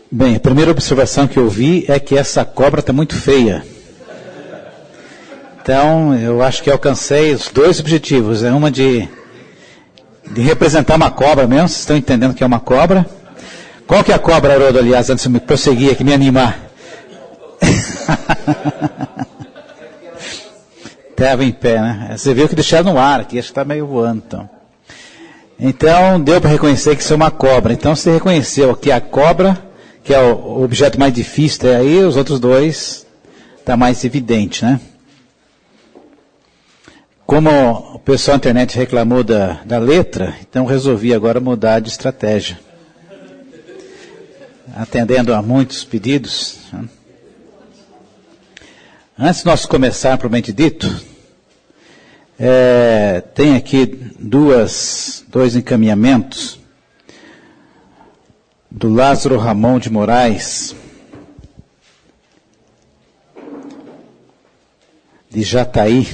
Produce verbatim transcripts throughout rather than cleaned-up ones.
Bem, a primeira observação que eu vi é que essa cobra está muito feia. Então, eu acho que alcancei os dois objetivos. É uma de, de representar uma cobra mesmo, vocês estão entendendo que é uma cobra. Qual que é a cobra, Haroldo, aliás, antes de me prosseguir aqui, me animar? Estava em pé, né? Você viu que deixaram no ar aqui, acho que está meio voando, então. Então, deu para reconhecer que isso é uma cobra. Então, você reconheceu que a cobra, que é o objeto mais difícil, é aí, os outros dois, está mais evidente, né? Como o pessoal da internet reclamou da, da letra, então resolvi agora mudar de estratégia. Atendendo a muitos pedidos. Antes de nós começar, propriamente dito, é, tem aqui duas, dois encaminhamentos do Lázaro Ramon de Moraes, de Jataí,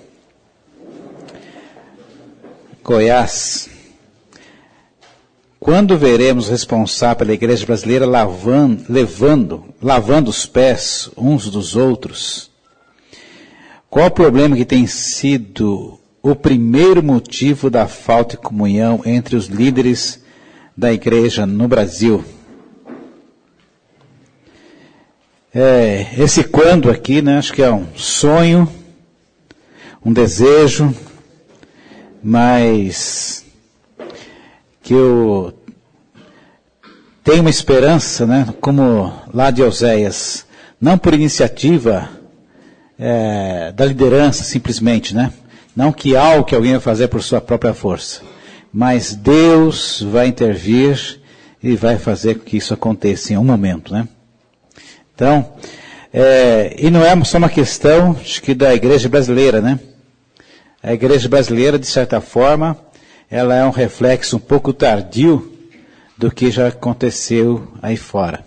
Goiás. Quando veremos o responsável pela igreja brasileira lavando, levando, lavando os pés uns dos outros? Qual o problema que tem sido o primeiro motivo da falta de comunhão entre os líderes da igreja no Brasil? É, esse quando aqui, né, acho que é um sonho, um desejo, mas que eu tenho uma esperança, né, como lá de Oséias, não por iniciativa é, da liderança simplesmente, né, não que algo que alguém vai fazer por sua própria força, mas Deus vai intervir e vai fazer com que isso aconteça em um momento, né. Então, é, e não é só uma questão, acho que da igreja brasileira, né, a igreja brasileira, de certa forma, ela é um reflexo um pouco tardio do que já aconteceu aí fora.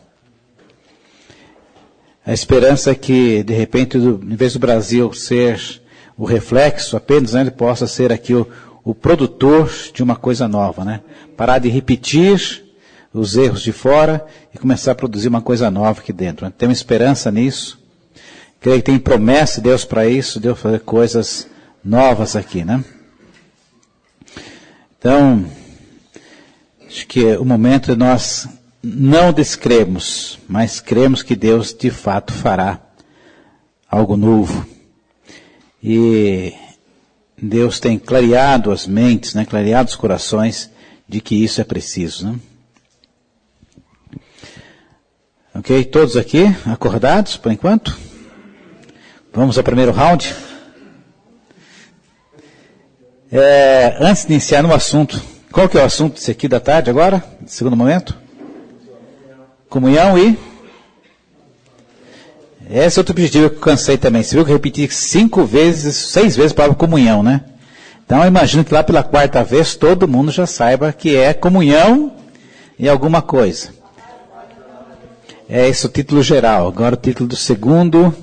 A esperança é que, de repente, do, em vez do Brasil ser o reflexo apenas, né, ele possa ser aqui o, o produtor de uma coisa nova, né? Parar de repetir os erros de fora e começar a produzir uma coisa nova aqui dentro. Né? Tem uma esperança nisso. Creio que tem promessa de Deus para isso, Deus fazer coisas novas aqui, né? Então, acho que é o momento de nós não descremos, mas cremos que Deus de fato fará algo novo. E Deus tem clareado as mentes, né, clareado os corações de que isso é preciso, né? Ok? Todos aqui acordados por enquanto? Vamos ao primeiro round? É, antes de iniciar no assunto, qual que é o assunto desse aqui da tarde agora, segundo momento? Comunhão e... Esse é outro objetivo que eu cansei também. Você viu que eu repeti cinco vezes, seis vezes a palavra comunhão, né? Então eu imagino que lá pela quarta vez todo mundo já saiba que é comunhão e alguma coisa. É esse o título geral. Agora o título do segundo...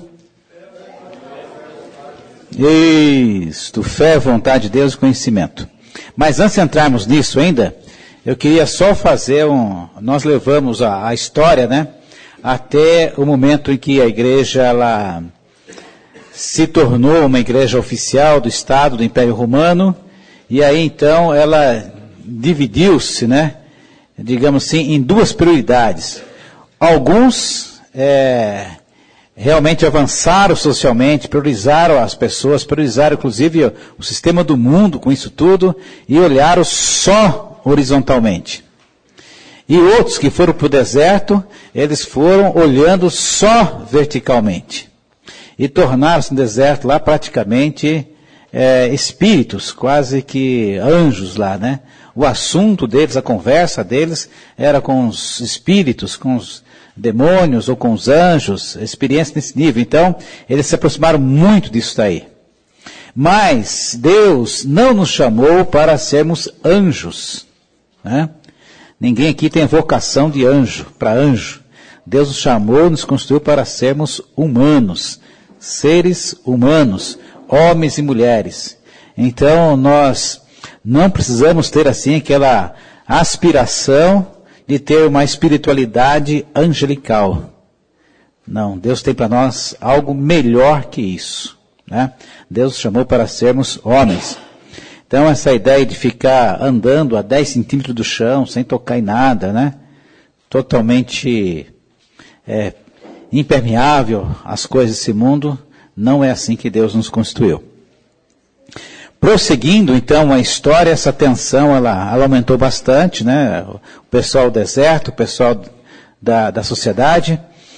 Isso, fé, vontade de Deus e conhecimento. Mas antes de entrarmos nisso ainda, eu queria só fazer um... Nós levamos a, a história, né, até o momento em que a igreja, ela se tornou uma igreja oficial do Estado, do Império Romano, e aí então ela dividiu-se, né, digamos assim, em duas prioridades. Alguns... É, realmente avançaram socialmente, priorizaram as pessoas, priorizaram inclusive o, o sistema do mundo com isso tudo, e olharam só horizontalmente. E outros que foram para o deserto, eles foram olhando só verticalmente. E tornaram-se no deserto lá praticamente é, espíritos, quase que anjos lá, né? O assunto deles, a conversa deles, era com os espíritos, com os demônios ou com os anjos, experiência nesse nível. Então, eles se aproximaram muito disso daí. Mas Deus não nos chamou para sermos anjos, né? Ninguém aqui tem vocação de anjo, para anjo. Deus nos chamou, nos construiu para sermos humanos, seres humanos, homens e mulheres. Então, nós não precisamos ter assim aquela aspiração de ter uma espiritualidade angelical. Não, Deus tem para nós algo melhor que isso, né? Deus nos chamou para sermos homens. Então essa ideia de ficar andando a dez centímetros do chão, sem tocar em nada, né? Totalmente é, impermeável às coisas desse mundo, não é assim que Deus nos constituiu. Prosseguindo, então, a história, essa tensão, ela, ela aumentou bastante, né? O pessoal do deserto, o pessoal da, da sociedade.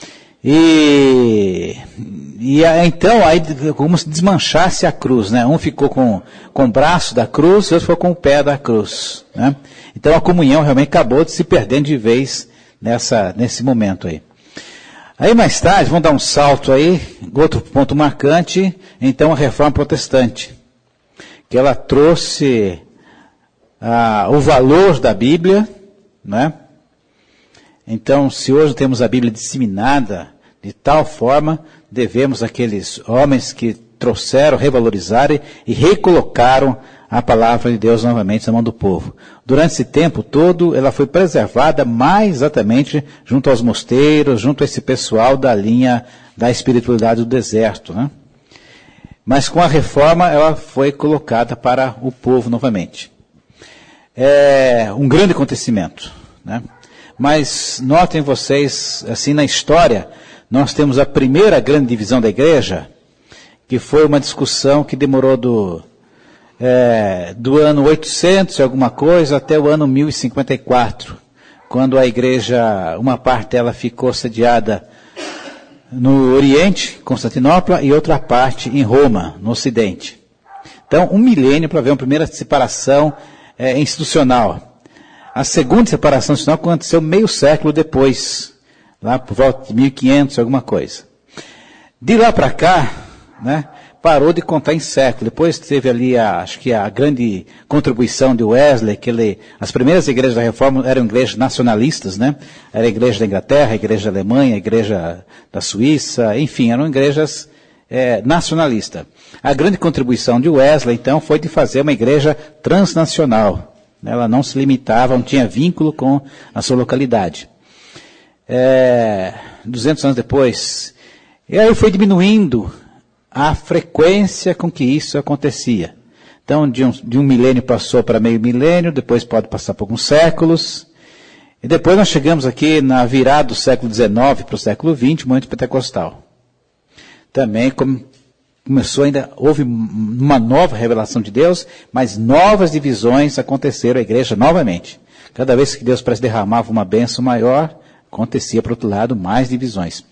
E, e então, aí, como se desmanchasse a cruz, né? Um ficou com, com o braço da cruz, e outro ficou com o pé da cruz, né? Então, a comunhão realmente acabou de se perdendo de vez nessa, nesse momento aí. Aí, mais tarde, vamos dar um salto aí, outro ponto marcante, então, a Reforma Protestante, que ela trouxe ah, o valor da Bíblia, né? Então, se hoje temos a Bíblia disseminada de tal forma, devemos àqueles homens que trouxeram, revalorizaram e recolocaram a palavra de Deus novamente na mão do povo. Durante esse tempo todo, ela foi preservada mais exatamente junto aos mosteiros, junto a esse pessoal da linha da espiritualidade do deserto, né? Mas com a reforma ela foi colocada para o povo novamente. É um grande acontecimento, né? Mas notem vocês, assim na história, nós temos a primeira grande divisão da igreja, que foi uma discussão que demorou do, é, do ano oitocentos e alguma coisa até o ano mil e cinquenta e quatro, quando a igreja, uma parte dela ficou sediada no Oriente, Constantinopla, e outra parte em Roma, no Ocidente. Então, um milênio para ver uma primeira separação é, institucional. A segunda separação institucional aconteceu meio século depois, lá por volta de mil e quinhentos, alguma coisa. De lá para cá, né, parou de contar em século. Depois teve ali, a, acho que a grande contribuição de Wesley, que ele, as primeiras igrejas da Reforma eram igrejas nacionalistas, né? Era a igreja da Inglaterra, a igreja da Alemanha, a igreja da Suíça, enfim, eram igrejas é, nacionalistas. A grande contribuição de Wesley, então, foi de fazer uma igreja transnacional. Ela não se limitava, não tinha vínculo com a sua localidade. É, duzentos anos depois, e aí foi diminuindo a frequência com que isso acontecia. Então, de um, de um milênio passou para meio milênio, depois pode passar por alguns séculos, e depois nós chegamos aqui na virada do século dezenove para o século vinte, o movimento pentecostal. Também come, começou ainda, houve uma nova revelação de Deus, mas novas divisões aconteceram à igreja novamente. Cada vez que Deus parece derramava uma bênção maior, acontecia, por outro lado, mais divisões.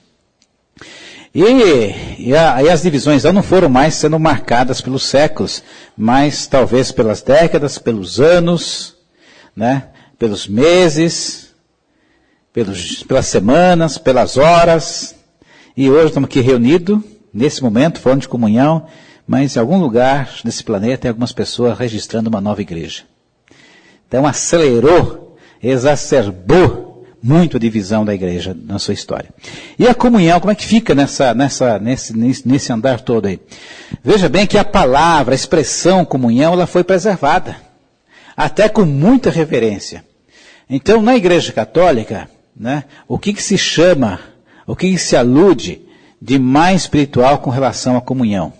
E, e, a, e as divisões não foram mais sendo marcadas pelos séculos, mas talvez pelas décadas, pelos anos, né, pelos meses, pelos, pelas semanas, pelas horas. E hoje estamos aqui reunidos, nesse momento, falando de comunhão, mas em algum lugar desse planeta tem algumas pessoas registrando uma nova igreja. Então acelerou, exacerbou muito a divisão da igreja na sua história. E a comunhão, como é que fica nessa, nessa, nesse, nesse andar todo aí? Veja bem que a palavra, a expressão comunhão, ela foi preservada. Até com muita reverência. Então, na igreja católica, né, o que que se chama, o que que se alude de mais espiritual com relação à comunhão?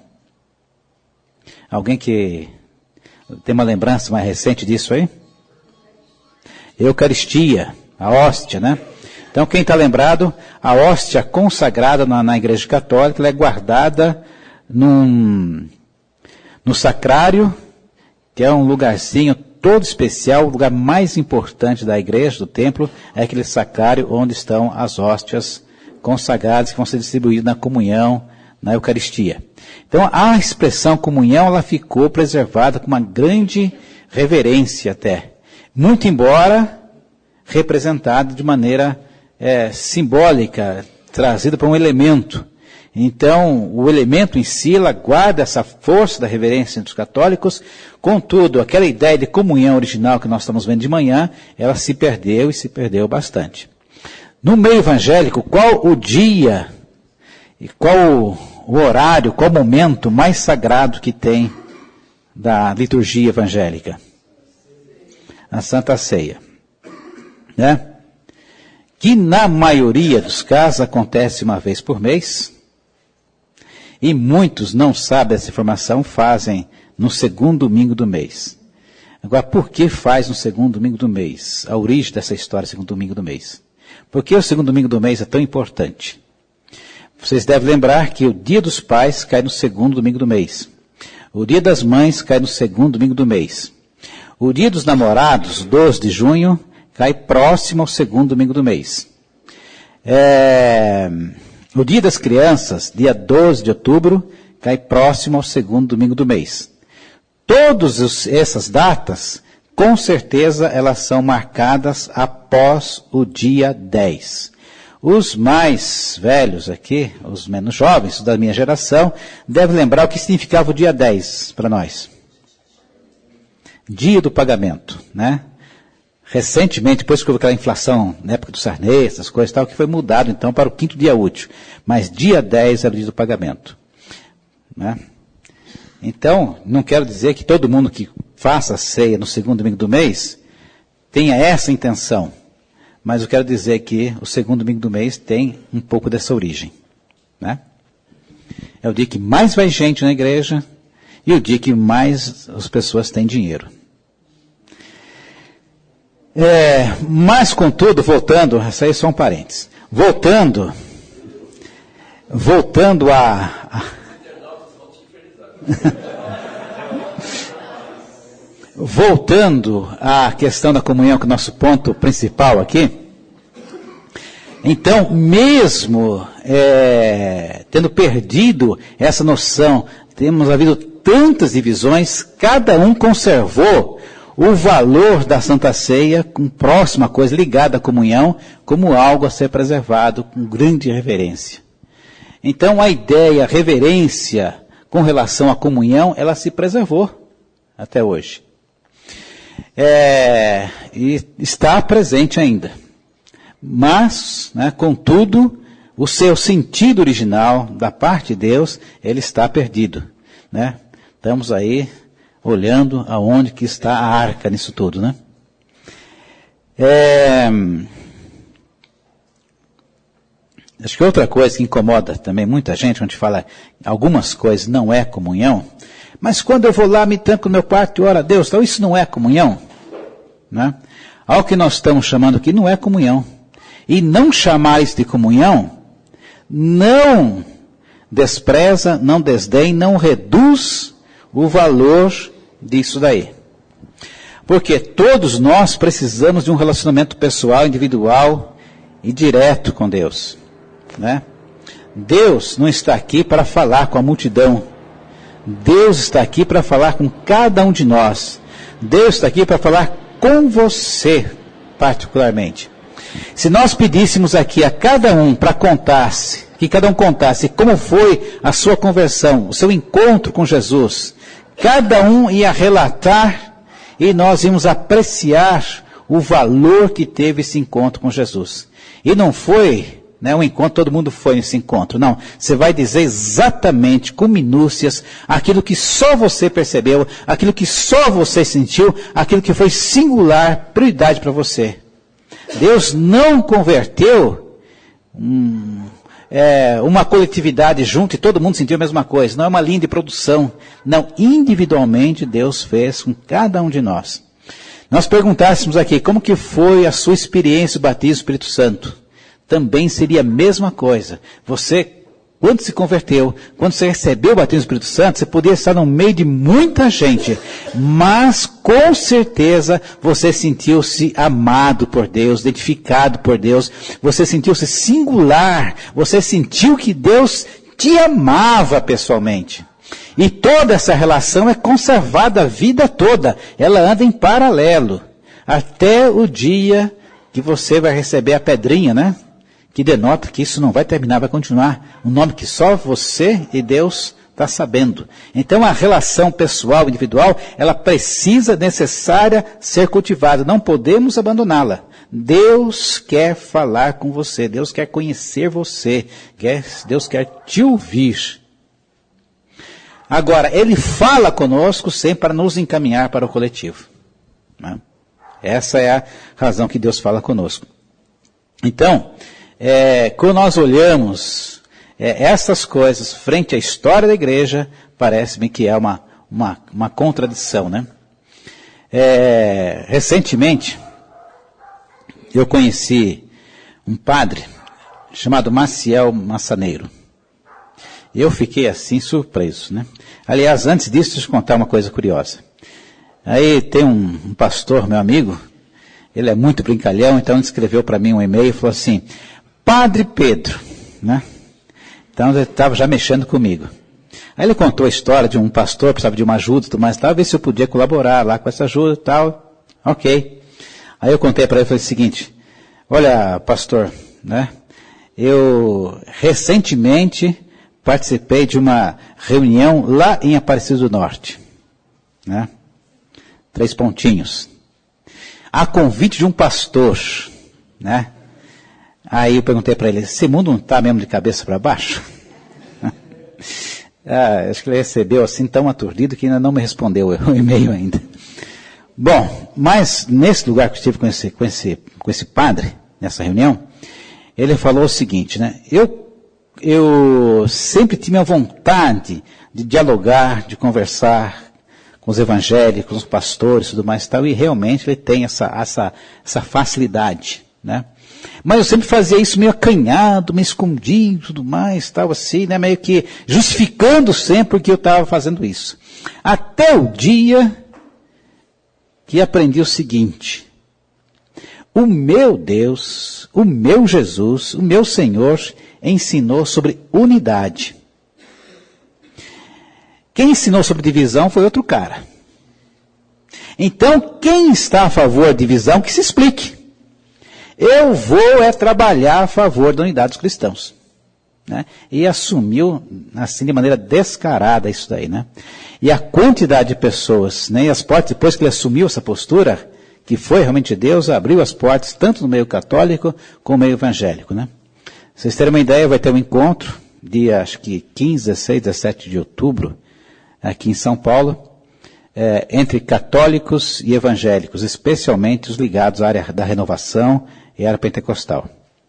Alguém que tem uma lembrança mais recente disso aí? Eucaristia. A hóstia, né? Então, quem está lembrado, a hóstia consagrada na, na igreja católica, ela é guardada num, no sacrário, que é um lugarzinho todo especial, o lugar mais importante da igreja, do templo, é aquele sacrário onde estão as hóstias consagradas que vão ser distribuídas na comunhão, na Eucaristia. Então, a expressão comunhão, ela ficou preservada com uma grande reverência até. Muito embora representada de maneira é, simbólica, trazida para um elemento. Então, o elemento em si, ela guarda essa força da reverência entre os católicos, contudo, aquela ideia de comunhão original que nós estamos vendo de manhã, ela se perdeu e se perdeu bastante. No meio evangélico, qual o dia, e qual o horário, qual o momento mais sagrado que tem da liturgia evangélica? A Santa Ceia. Né? que na maioria dos casos acontece uma vez por mês, e muitos não sabem essa informação, fazem no segundo domingo do mês. Agora, por que faz no segundo domingo do mês? A origem dessa história, segundo domingo do mês. Por que o segundo domingo do mês é tão importante? Vocês devem lembrar que o Dia dos Pais cai no segundo domingo do mês. O Dia das Mães cai no segundo domingo do mês. O Dia dos Namorados, doze de junho, cai próximo ao segundo domingo do mês. É, o Dia das Crianças, dia doze de outubro, cai próximo ao segundo domingo do mês. Todas essas datas, com certeza, elas são marcadas após o dia dez. Os mais velhos aqui, os menos jovens da minha geração, devem lembrar o que significava o dia dez para nós. Dia do pagamento, né? Recentemente, depois que houve aquela inflação, na época do Sarney, essas coisas e tal, que foi mudado então para o quinto dia útil. Mas dia dez era o dia do pagamento, né? Então, não quero dizer que todo mundo que faça a ceia no segundo domingo do mês tenha essa intenção. Mas eu quero dizer que o segundo domingo do mês tem um pouco dessa origem, né? É o dia que mais vai gente na igreja e o dia que mais as pessoas têm dinheiro. É, mas, contudo, voltando, isso aí é só um parênteses. Voltando, voltando a... a voltando à questão da comunhão, que é o nosso ponto principal aqui. Então, mesmo é, tendo perdido essa noção, temos havido tantas divisões, cada um conservou o valor da Santa Ceia com próxima coisa ligada à comunhão, como algo a ser preservado com grande reverência. Então, a ideia, a reverência com relação à comunhão, ela se preservou até hoje. É, e está presente ainda. Mas, né, contudo, o seu sentido original da parte de Deus, ele está perdido, né? Estamos aí olhando aonde que está a arca nisso tudo, né? É, acho que outra coisa que incomoda também muita gente, quando a gente fala algumas coisas não é comunhão, mas quando eu vou lá, me tranco no meu quarto e oro a Deus, então isso não é comunhão, né? Ao que nós estamos chamando aqui não é comunhão. E não chamar isso de comunhão, não despreza, não desdém, não reduz o valor disso daí. Porque todos nós precisamos de um relacionamento pessoal, individual e direto com Deus, né? Deus não está aqui para falar com a multidão. Deus está aqui para falar com cada um de nós. Deus está aqui para falar com você, particularmente. Se nós pedíssemos aqui a cada um para contar-se, que cada um contasse como foi a sua conversão, o seu encontro com Jesus, cada um ia relatar e nós íamos apreciar o valor que teve esse encontro com Jesus. E não foi, né, um encontro, todo mundo foi nesse encontro. Não, você vai dizer exatamente, com minúcias, aquilo que só você percebeu, aquilo que só você sentiu, aquilo que foi singular, prioridade para você. Deus não converteu hum, é, uma coletividade junto e todo mundo sentiu a mesma coisa. Não é uma linha de produção. Não, individualmente Deus fez com cada um de nós. Nós perguntássemos aqui, como que foi a sua experiência do batismo do Espírito Santo? Também seria a mesma coisa. Você, quando se converteu, quando você recebeu o batismo do Espírito Santo, você podia estar no meio de muita gente, mas com certeza você sentiu-se amado por Deus, identificado por Deus, você sentiu-se singular, você sentiu que Deus te amava pessoalmente. E toda essa relação é conservada a vida toda, ela anda em paralelo, até o dia que você vai receber a pedrinha, né? Que denota que isso não vai terminar, vai continuar. Um nome que só você e Deus está sabendo. Então a relação pessoal, individual, ela precisa, necessária, ser cultivada. Não podemos abandoná-la. Deus quer falar com você. Deus quer conhecer você. Deus quer te ouvir. Agora, Ele fala conosco sempre para nos encaminhar para o coletivo, né? Essa é a razão que Deus fala conosco. Então, é, quando nós olhamos é, essas coisas frente à história da igreja, parece-me que é uma, uma, uma contradição, né? É, recentemente, eu conheci um padre chamado Maciel Massaneiro. Eu fiquei assim surpreso, né? Aliás, antes disso, deixa eu contar uma coisa curiosa. Aí tem um, um pastor, meu amigo, ele é muito brincalhão, então ele escreveu para mim um e-mail e falou assim, Padre Pedro, né? Então ele estava já mexendo comigo. Aí ele contou a história de um pastor que precisava de uma ajuda e tudo mais, tal, ver se eu podia colaborar lá com essa ajuda e tal. Ok. Aí eu contei para ele e falei o seguinte, olha, pastor, né? Eu recentemente participei de uma reunião lá em Aparecido do Norte, né? Três pontinhos. A convite de um pastor, né? Aí eu perguntei para ele, esse mundo não está mesmo de cabeça para baixo? Ah, acho que ele recebeu assim tão aturdido que ainda não me respondeu o e-mail ainda. Bom, mas nesse lugar que eu estive com esse, com esse, com esse padre, nessa reunião, ele falou o seguinte, né? Eu, eu sempre tive a vontade de dialogar, de conversar com os evangélicos, com os pastores e tudo mais e tal, e realmente ele tem essa, essa, essa facilidade, né? Mas eu sempre fazia isso meio acanhado, meio escondido, tudo mais, tal assim, né? Meio que justificando sempre que eu estava fazendo isso. Até o dia que aprendi o seguinte, o meu Deus, o meu Jesus, o meu Senhor ensinou sobre unidade. Quem ensinou sobre divisão foi outro cara. Então, quem está a favor da divisão, que se explique. Eu vou é trabalhar a favor da unidade dos cristãos. Né? E assumiu, assim, de maneira descarada isso daí, né? E a quantidade de pessoas, né? E as portas, depois que ele assumiu essa postura, que foi realmente Deus, abriu as portas, tanto no meio católico, como no meio evangélico, né? Vocês terem uma ideia, vai ter um encontro, dia, acho que quinze, dezesseis, dezessete de outubro, aqui em São Paulo, é, entre católicos e evangélicos, especialmente os ligados à área da renovação e à área pentecostal.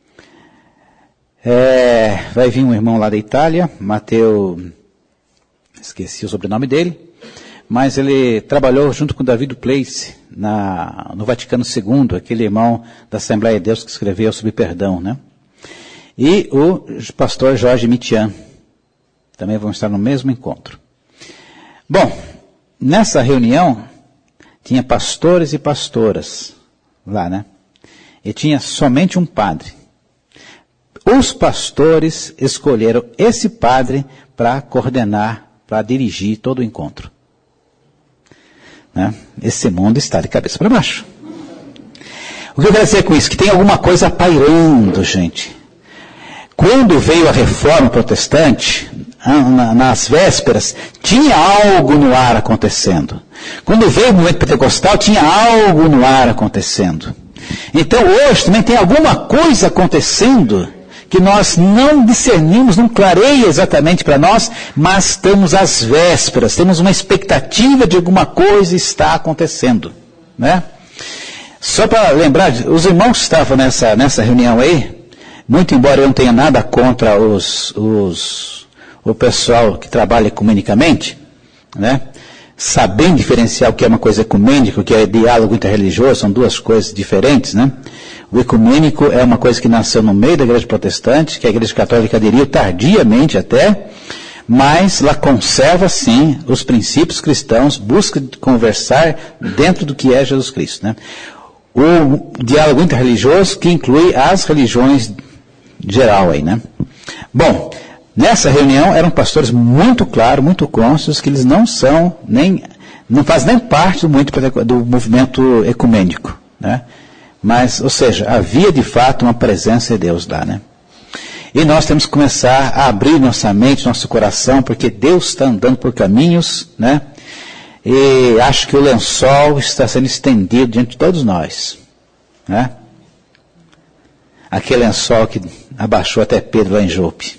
É, vai vir um irmão lá da Itália, Mateu, esqueci o sobrenome dele, mas ele trabalhou junto com David Place na, no Vaticano segundo, aquele irmão da Assembleia de Deus que escreveu sobre perdão, né? E o pastor Jorge Mitian, também vão estar no mesmo encontro. Bom, nessa reunião, tinha pastores e pastoras lá, né? E tinha somente um padre. Os pastores escolheram esse padre para coordenar, para dirigir todo o encontro. Né? Esse mundo está de cabeça para baixo. O que eu quero dizer com isso? Que tem alguma coisa pairando, gente. Quando veio a reforma protestante, nas vésperas, tinha algo no ar acontecendo. Quando veio o movimento pentecostal, tinha algo no ar acontecendo. Então hoje também tem alguma coisa acontecendo que nós não discernimos, não clareia exatamente para nós, mas estamos às vésperas, temos uma expectativa de alguma coisa está acontecendo, né? Só para lembrar, os irmãos que estavam nessa, nessa reunião aí, muito embora eu não tenha nada contra os, os, o pessoal que trabalha ecumenicamente, né? Sabendo diferenciar o que é uma coisa ecumênica, o que é diálogo interreligioso, são duas coisas diferentes, né? O ecumênico é uma coisa que nasceu no meio da igreja protestante, que a igreja católica aderiu tardiamente até, mas ela conserva, sim, os princípios cristãos, busca conversar dentro do que é Jesus Cristo, né? O diálogo interreligioso que inclui as religiões geral aí, né? Bom, nessa reunião eram pastores muito claros, muito cônscios, que eles não são nem, não fazem nem parte do, do movimento ecumênico, né? Mas, ou seja, havia de fato uma presença de Deus lá, né? E nós temos que começar a abrir nossa mente, nosso coração, porque Deus está andando por caminhos, né? E acho que o lençol está sendo estendido diante de todos nós, né? Aquele lençol que abaixou até Pedro lá em Jope.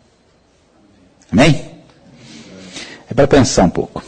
Amém? É para pensar um pouco.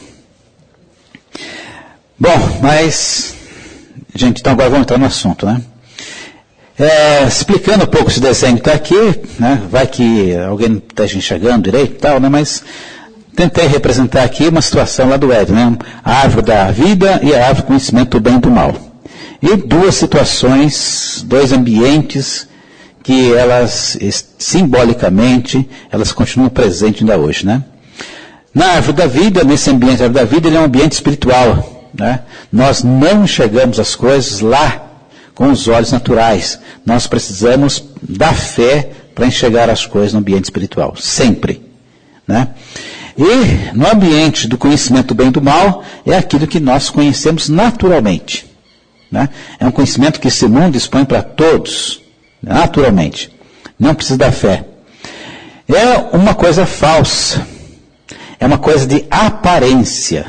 Bom, mas, gente, então agora vamos entrar no assunto, né? É, explicando um pouco esse desenho que está aqui, né, vai que alguém não esteja enxergando direito e tal, né, mas tentei representar aqui uma situação lá do Éden, né, a árvore da vida e a árvore do conhecimento do bem e do mal. E duas situações, dois ambientes que elas, simbolicamente, elas continuam presentes ainda hoje, né. Na árvore da vida, nesse ambiente da árvore da vida, ele é um ambiente espiritual, né. Nós não enxergamos as coisas lá com os olhos naturais. Nós precisamos da fé para enxergar as coisas no ambiente espiritual, sempre, né? E no ambiente do conhecimento do bem e do mal, é aquilo que nós conhecemos naturalmente, né? É um conhecimento que esse mundo expõe para todos, naturalmente. Não precisa da fé. É uma coisa falsa. É uma coisa de aparência.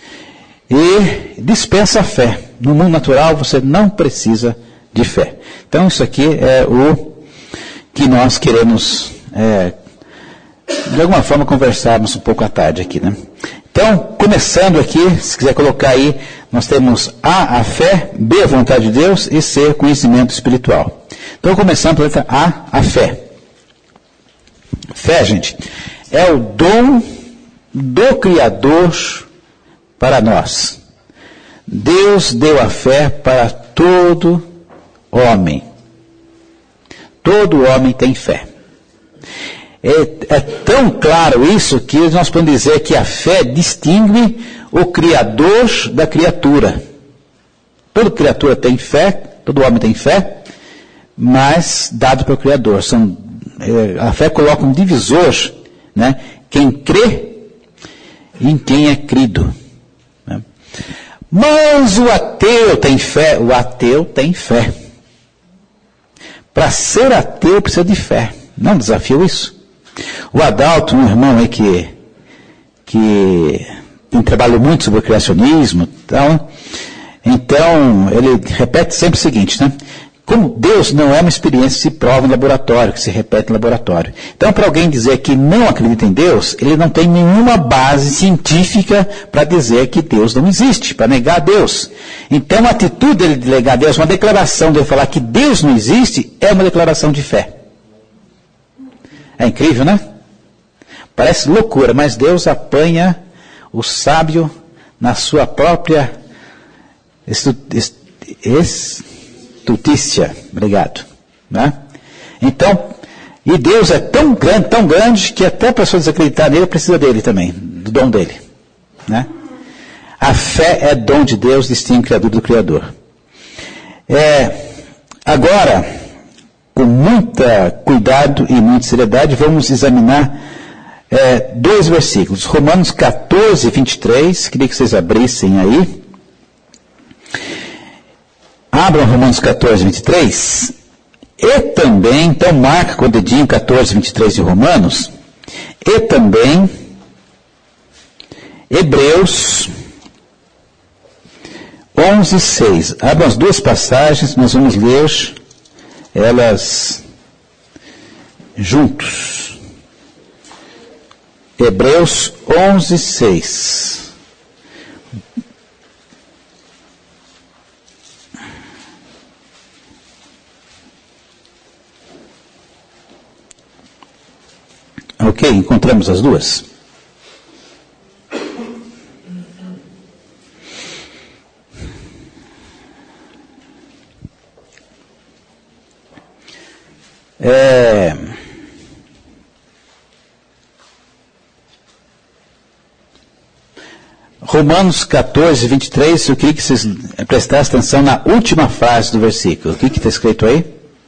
E dispensa a fé. No mundo natural você não precisa de fé. Então isso aqui é o que nós queremos, é, de alguma forma, conversarmos um pouco à tarde aqui, né? Então, começando aqui, se quiser colocar aí, nós temos A, a fé, B, a vontade de Deus, e C, conhecimento espiritual. Então, começando pela letra A, a fé. Fé, gente, é o dom do Criador para nós. Deus deu a fé para todo homem. Todo homem tem fé. É, é tão claro isso que nós podemos dizer que a fé distingue o Criador da criatura. Toda criatura tem fé, todo homem tem fé, mas dado pelo Criador. São, é, a fé coloca um divisor, né? Quem crê e em quem é crido. Né? Mas o ateu tem fé? O ateu tem fé. Para ser ateu precisa de fé. Não desafio isso? O Adalto, um irmão aí que, que tem trabalhado muito sobre o criacionismo, então, então ele repete sempre o seguinte, né? Como Deus não é uma experiência que se prova em laboratório, que se repete em laboratório. Então, para alguém dizer que não acredita em Deus, ele não tem nenhuma base científica para dizer que Deus não existe, para negar Deus. Então, a atitude dele de negar Deus, uma declaração dele falar que Deus não existe, é uma declaração de fé. É incrível, né? Parece loucura, mas Deus apanha o sábio na sua própria estutícia. Obrigado. Né? Então, e Deus é tão grande, tão grande, que até a pessoa desacreditar nele precisa dele também, do dom dele. Né? A fé é dom de Deus, distingue o Criador do Criador. É, agora, com muita cuidado e muita seriedade, vamos examinar é, dois versículos. Romanos catorze, vinte e três, queria que vocês abrissem aí. Abram Romanos catorze, vinte e três. E também, então marca com o dedinho catorze, vinte e três de Romanos. E também, Hebreus onze, seis. Abram as duas passagens, nós vamos ler elas juntos. Hebreus onze, seis. Ok, encontramos as duas? É... Romanos catorze, vinte e três, eu queria que vocês prestassem atenção na última frase do versículo. O que está escrito aí?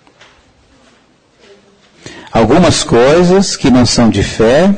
Algumas coisas que não são de fé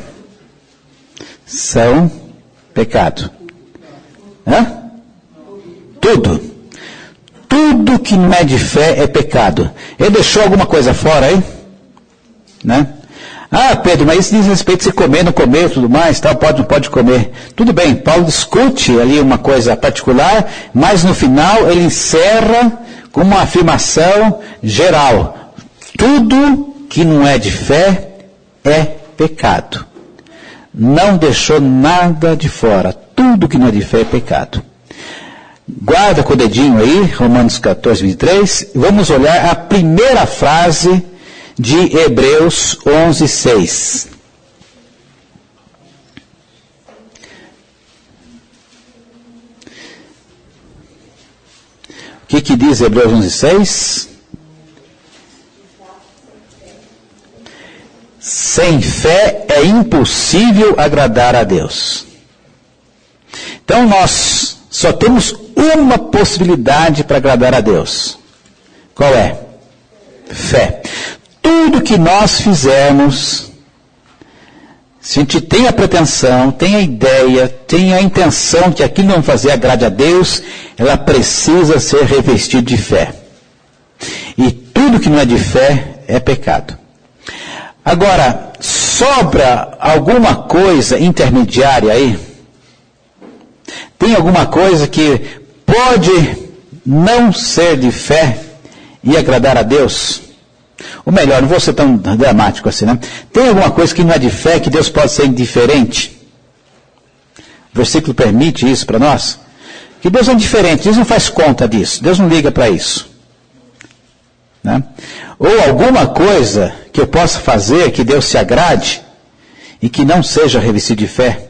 são pecado. Hã? Tudo. Tudo que não é de fé é pecado. Ele deixou alguma coisa fora aí? Né? Ah, Pedro, mas isso diz respeito a se comer, não comer, tudo mais, tal, pode, não pode comer. Tudo bem, Paulo discute ali uma coisa particular, mas no final ele encerra com uma afirmação geral. Tudo que não é de fé é pecado. Não deixou nada de fora. Tudo que não é de fé é pecado. Guarda com o dedinho aí, Romanos catorze, vinte e três, e vamos olhar a primeira frase de Hebreus onze, seis. O que que diz Hebreus onze, seis? Sem fé é impossível agradar a Deus. Então nós só temos uma possibilidade para agradar a Deus. Qual é? Fé. Tudo que nós fizermos, se a gente tem a pretensão, tem a ideia, tem a intenção que aquilo que vamos fazer agrade a Deus, ela precisa ser revestida de fé. E tudo que não é de fé é pecado. Agora, sobra alguma coisa intermediária aí? Tem alguma coisa que pode não ser de fé e agradar a Deus? Ou melhor, não vou ser tão dramático assim, né? Tem alguma coisa que não é de fé que Deus pode ser indiferente? O versículo permite isso para nós? Que Deus é indiferente, Deus não faz conta disso, Deus não liga para isso. Né? Ou alguma coisa que eu possa fazer que Deus se agrade e que não seja revestido de fé?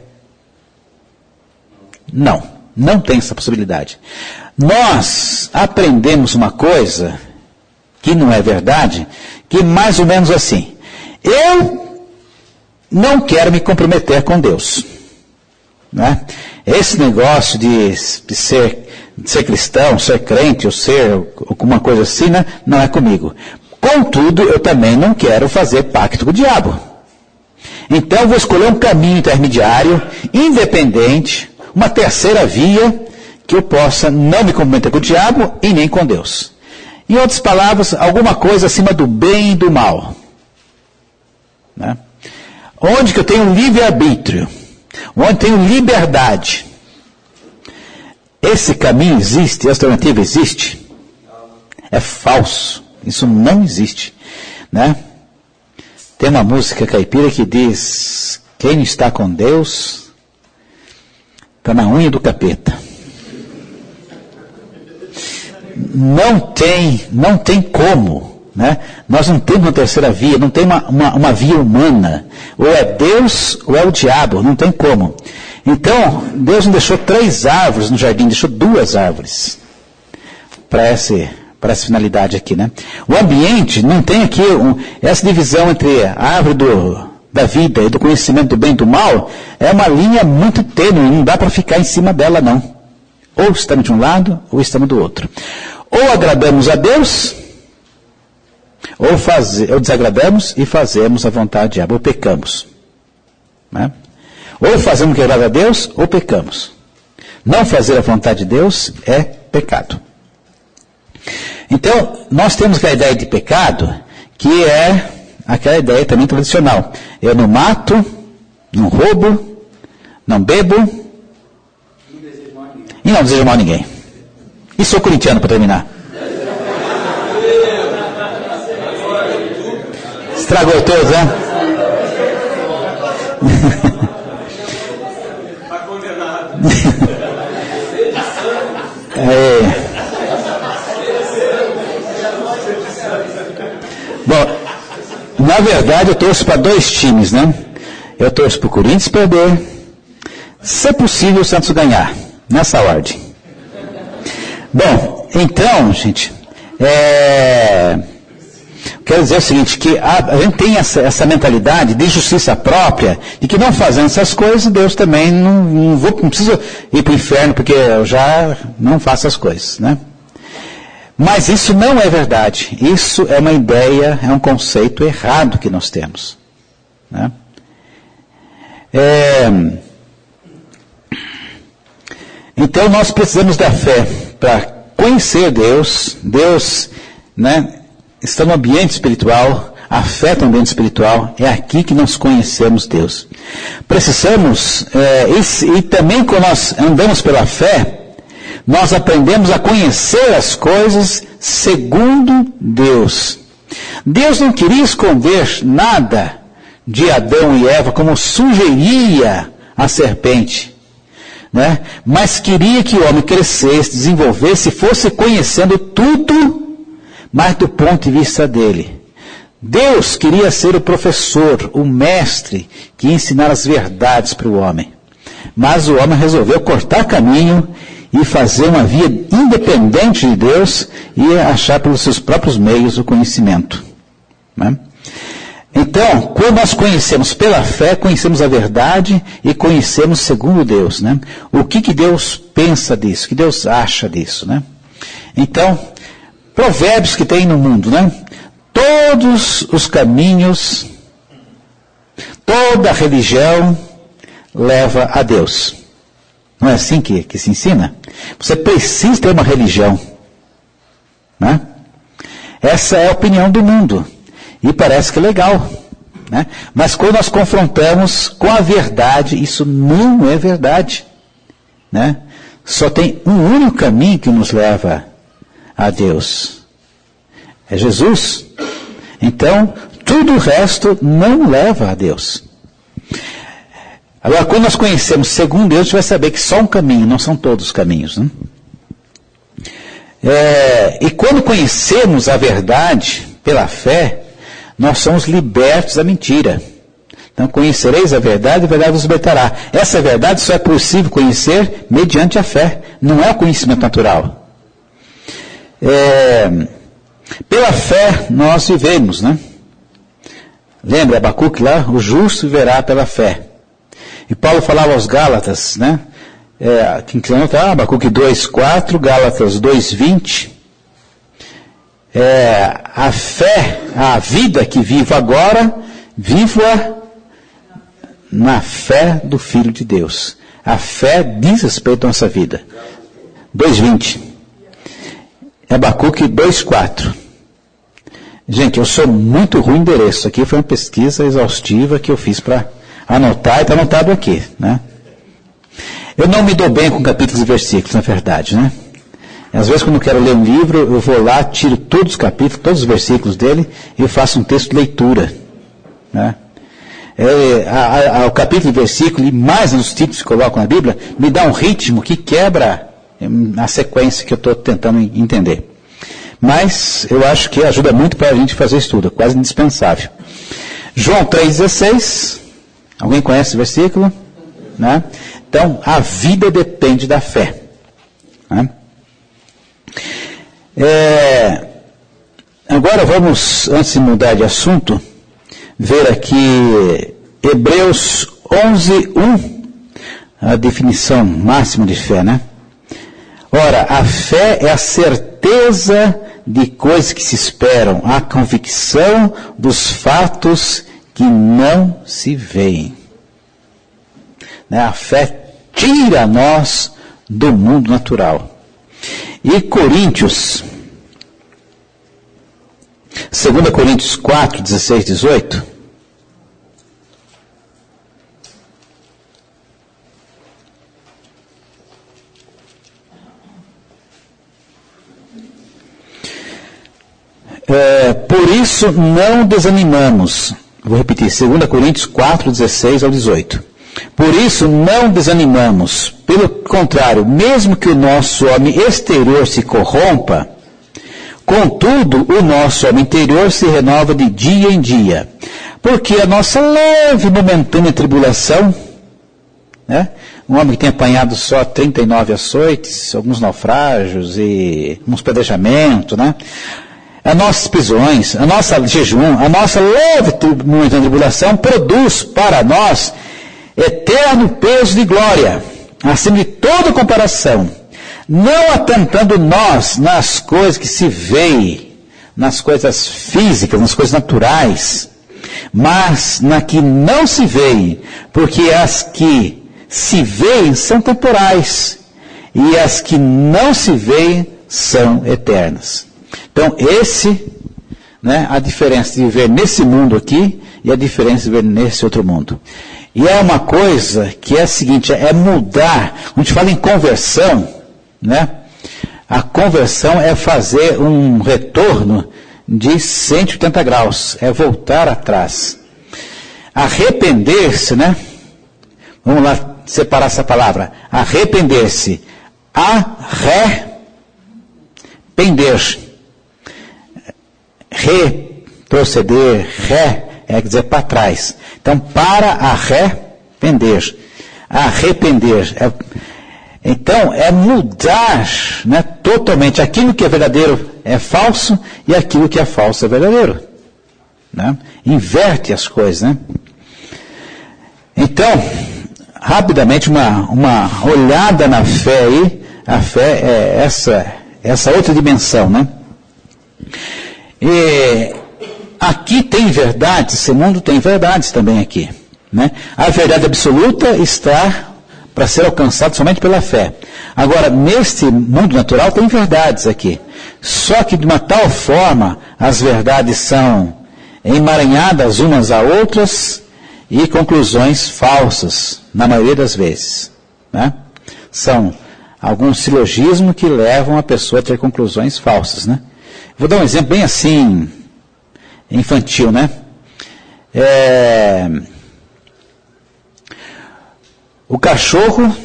Não, não tem essa possibilidade. Nós aprendemos uma coisa que não é verdade, que mais ou menos assim: eu não quero me comprometer com Deus. Né? Esse negócio de, de, ser, de ser cristão, ser crente, ou ser alguma coisa assim, né? Não é comigo. Contudo, eu também não quero fazer pacto com o diabo. Então eu vou escolher um caminho intermediário, independente, uma terceira via, que eu possa não me comprometer com o diabo e nem com Deus. Em outras palavras, alguma coisa acima do bem e do mal. Né? Onde que eu tenho livre-arbítrio, onde tenho liberdade. Esse caminho existe, essa alternativa existe? É falso. Isso não existe. Né? Tem uma música caipira que diz: quem não está com Deus está na unha do capeta. Não tem, não tem como, né? Nós não temos uma terceira via, não tem uma, uma, uma via humana. Ou é Deus ou é o diabo, não tem como. Então, Deus não deixou três árvores no jardim, deixou duas árvores para essa, para essa finalidade aqui, né? O ambiente não tem aqui um, essa divisão entre a árvore do, da vida e do conhecimento do bem e do mal, é uma linha muito tênue, não dá para ficar em cima dela, não. Ou estamos de um lado, ou estamos do outro. Ou agradamos a Deus, ou, faz, ou desagradamos e fazemos a vontade do diabo, ou pecamos. Né? Ou fazemos o que agrada a Deus, ou pecamos. Não fazer a vontade de Deus é pecado. Então, nós temos aquela ideia de pecado, que é aquela ideia também tradicional. Eu não mato, não roubo, não bebo, e não desejo mal a ninguém. E sou corintiano para terminar. Estragou todos, né? Está condenado. É. Bom, na verdade eu torço para dois times, né? Eu torço para o Corinthians perder, se possível o Santos ganhar. Nessa ordem. Bom, então, gente, é, quero dizer o seguinte, que a, a gente tem essa, essa mentalidade de justiça própria, de que não fazendo essas coisas, Deus também não, não, vou, não precisa ir para o inferno, porque eu já não faço as coisas, né? Mas isso não é verdade. Isso é uma ideia, é um conceito errado que nós temos. Né? É... Então nós precisamos da fé para conhecer Deus. Deus, né, está no ambiente espiritual, a fé está no ambiente espiritual, é aqui que nós conhecemos Deus. Precisamos, é, e, e também quando nós andamos pela fé, nós aprendemos a conhecer as coisas segundo Deus. Deus não queria esconder nada de Adão e Eva, como sugeria a serpente. né? Mas queria que o homem crescesse, desenvolvesse, fosse conhecendo tudo, mas do ponto de vista dele. Deus queria ser o professor, o mestre, que ia ensinar as verdades para o homem. Mas o homem resolveu cortar caminho e fazer uma via independente de Deus e achar pelos seus próprios meios o conhecimento, né? Então, quando nós conhecemos pela fé, conhecemos a verdade e conhecemos segundo Deus, né? O que que Deus pensa disso, o que Deus acha disso, né? Então, provérbios que tem no mundo, né? Todos os caminhos, toda religião leva a Deus. Não é assim que, que se ensina? Você precisa ter uma religião, né? Essa é a opinião do mundo. E parece que é legal, né? Mas quando nós confrontamos com a verdade, isso não é verdade, né? Só tem um único caminho que nos leva a Deus. É Jesus. Então, tudo o resto não leva a Deus. Agora, quando nós conhecemos segundo Deus, a gente vai saber que só um caminho, não são todos os caminhos, né? É, e quando conhecemos a verdade pela fé, nós somos libertos da mentira. Então, conhecereis a verdade e a verdade vos libertará. Essa verdade só é possível conhecer mediante a fé. Não é o conhecimento natural. É, pela fé nós vivemos, né? Lembra Abacuque lá? O justo viverá pela fé. E Paulo falava aos Gálatas, né? É, que tá? Abacuque dois, quatro, Gálatas dois, vinte. É, a fé, a vida que vivo agora, vivo-a na fé do Filho de Deus. A fé diz respeito à nossa vida. dois, vinte. Abacuque dois, quatro. Gente, eu sou muito ruim em endereço. Isso aqui foi uma pesquisa exaustiva que eu fiz para anotar e está anotado aqui, né? Eu não me dou bem com capítulos e versículos, na verdade, né? Às vezes, quando eu quero ler um livro, eu vou lá, tiro todos os capítulos, todos os versículos dele, e eu faço um texto de leitura, né? É, a, a, o capítulo e versículo, e mais os títulos que colocam na Bíblia, me dá um ritmo que quebra a sequência que eu estou tentando entender. Mas, eu acho que ajuda muito para a gente fazer estudo, é quase indispensável. João três, dezesseis, alguém conhece esse versículo? Né? Então, a vida depende da fé, né? É, agora vamos, antes de mudar de assunto, ver aqui Hebreus onze, um, a definição máxima de fé, né? Ora, a fé é a certeza de coisas que se esperam, a convicção dos fatos que não se veem. Né? A fé tira nós do mundo natural. E Coríntios, dois Coríntios quatro, dezesseis, dezoito. É, por isso não desanimamos. Vou repetir, dois Coríntios quatro, dezesseis ao dezoito. Por isso não desanimamos. Pelo contrário, mesmo que o nosso homem exterior se corrompa, contudo o nosso homem interior se renova de dia em dia. Porque a nossa leve e momentânea tribulação, né? Um homem que tem apanhado só trinta e nove açoites, alguns naufrágios e uns pedrejamentos, né? As nossas prisões, a nossa jejum, a nossa leve tribulação produz para nós eterno peso de glória, acima de toda comparação, não atentando nós nas coisas que se veem, nas coisas físicas, nas coisas naturais, mas na que não se veem, porque as que se veem são temporais, e as que não se veem são eternas. Então, esse, né, a diferença de viver nesse mundo aqui e a diferença de viver nesse outro mundo. E é uma coisa que é a seguinte, é mudar. Quando a gente fala em conversão, né, a conversão é fazer um retorno de cento e oitenta graus, é voltar atrás. Arrepender-se, né? Vamos lá, separar essa palavra. Arrepender-se. Arrepender. Retroceder, ré, é dizer para trás. Então, para arrepender. Arrepender. É, então, é mudar, né, totalmente. Aquilo que é verdadeiro é falso e aquilo que é falso é verdadeiro. Né? Inverte as coisas, né? Então, rapidamente, uma, uma olhada na fé aí. A fé é essa, essa outra dimensão, né? E aqui tem verdades, esse mundo tem verdades também aqui, né? A verdade absoluta está para ser alcançada somente pela fé. Agora, neste mundo natural tem verdades aqui. Só que de uma tal forma, as verdades são emaranhadas umas a outras e conclusões falsas, na maioria das vezes. Né? São alguns silogismos que levam a pessoa a ter conclusões falsas. Né? Vou dar um exemplo bem assim, infantil, né? É... O cachorro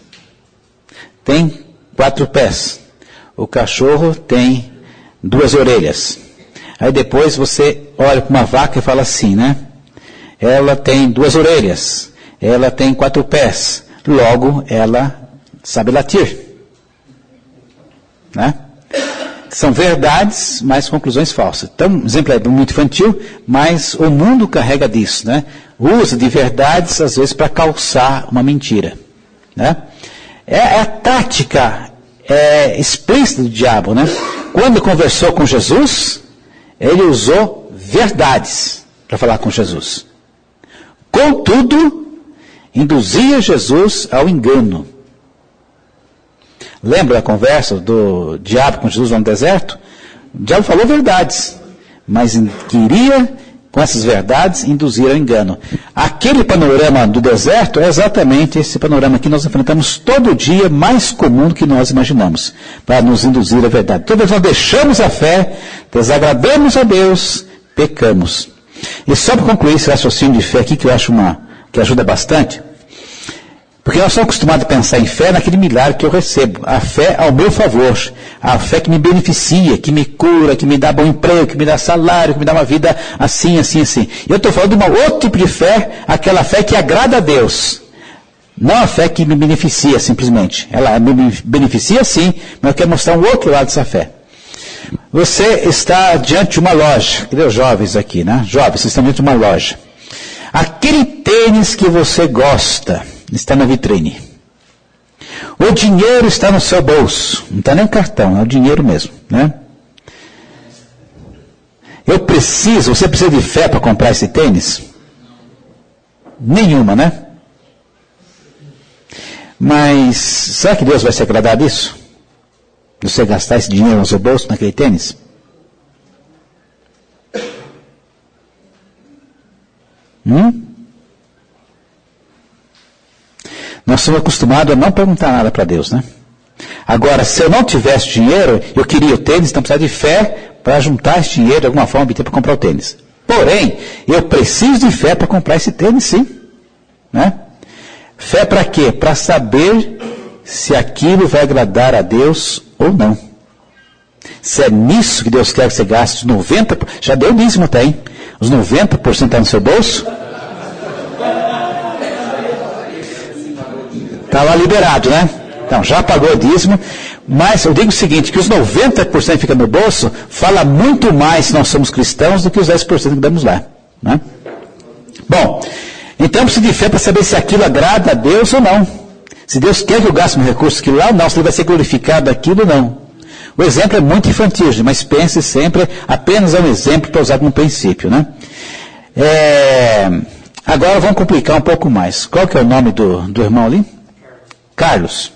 tem quatro pés. O cachorro tem duas orelhas. Aí depois você olha para uma vaca e fala assim, né? Ela tem duas orelhas. Ela tem quatro pés. Logo, ela sabe latir. Né? São verdades, mas conclusões falsas. Então, um exemplo é muito infantil, mas o mundo carrega disso, né? Usa de verdades, às vezes, para calçar uma mentira. Né? É, é a tática é, explícita do diabo, né? Quando conversou com Jesus, ele usou verdades para falar com Jesus. Contudo, induzia Jesus ao engano. Lembra a conversa do diabo com Jesus lá no deserto? O diabo falou verdades, mas queria, com essas verdades, induzir ao engano. Aquele panorama do deserto é exatamente esse panorama que nós enfrentamos todo dia, mais comum do que nós imaginamos, para nos induzir à verdade. Toda vez nós deixamos a fé, desagradamos a Deus, pecamos. E só para concluir esse raciocínio de fé aqui, que eu acho uma, que ajuda bastante, porque nós estamos acostumados a pensar em fé naquele milagre que eu recebo. A fé ao meu favor. A fé que me beneficia, que me cura, que me dá bom emprego, que me dá salário, que me dá uma vida assim, assim, assim. E eu estou falando de uma outro tipo de fé, aquela fé que agrada a Deus. Não a fé que me beneficia simplesmente. Ela me beneficia sim, mas eu quero mostrar um outro lado dessa fé. Você está diante de uma loja. Cadê os jovens aqui, né? Jovens, vocês estão diante de uma loja. Aquele tênis que você gosta está na vitrine. O dinheiro está no seu bolso. Não está nem cartão, é o dinheiro mesmo. Né? Eu preciso, você precisa de fé para comprar esse tênis? Nenhuma, né? Mas será que Deus vai se agradar disso? De você gastar esse dinheiro no seu bolso, naquele tênis? Hum? Nós somos acostumados a não perguntar nada para Deus, né? Agora, se eu não tivesse dinheiro, eu queria o tênis, então precisava de fé para juntar esse dinheiro de alguma forma para comprar o tênis. Porém, eu preciso de fé para comprar esse tênis, sim. Né? Fé para quê? Para saber se aquilo vai agradar a Deus ou não. Se é nisso que Deus quer que você gaste os noventa por cento, já deu dízimo até, hein? Os noventa por cento está no seu bolso? Estava liberado, né? Então, já pagou o dízimo, mas eu digo o seguinte, que os noventa por cento fica no bolso, fala muito mais se nós somos cristãos do que os dez por cento que damos lá. Né? Bom, então eu preciso de fé para saber se aquilo agrada a Deus ou não. Se Deus quer que eu gaste meu recurso aquilo lá ou não, se ele vai ser glorificado aquilo ou não. O exemplo é muito infantil, mas pense sempre, apenas é um exemplo para usar como princípio. Né? É, agora vamos complicar um pouco mais. Qual que é o nome do, do irmão ali? Carlos.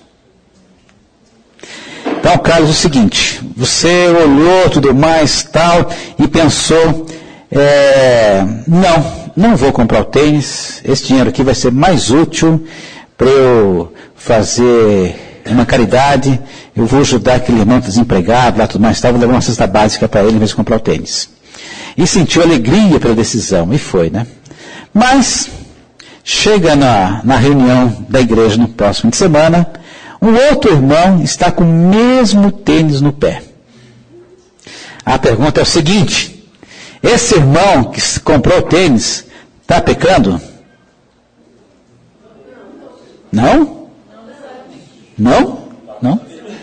Então, Carlos, é o seguinte, você olhou tudo mais, tal, e pensou, é, não, não vou comprar o tênis, esse dinheiro aqui vai ser mais útil para eu fazer uma caridade, eu vou ajudar aquele irmão desempregado, lá tudo mais, tal, vou levar uma cesta básica para ele em vez de comprar o tênis. E sentiu alegria pela decisão, e foi, né? Mas, chega na, na reunião da igreja no próximo fim de semana, um outro irmão está com o mesmo tênis no pé. A pergunta é o seguinte: esse irmão que comprou o tênis está pecando? Não? Não? Não?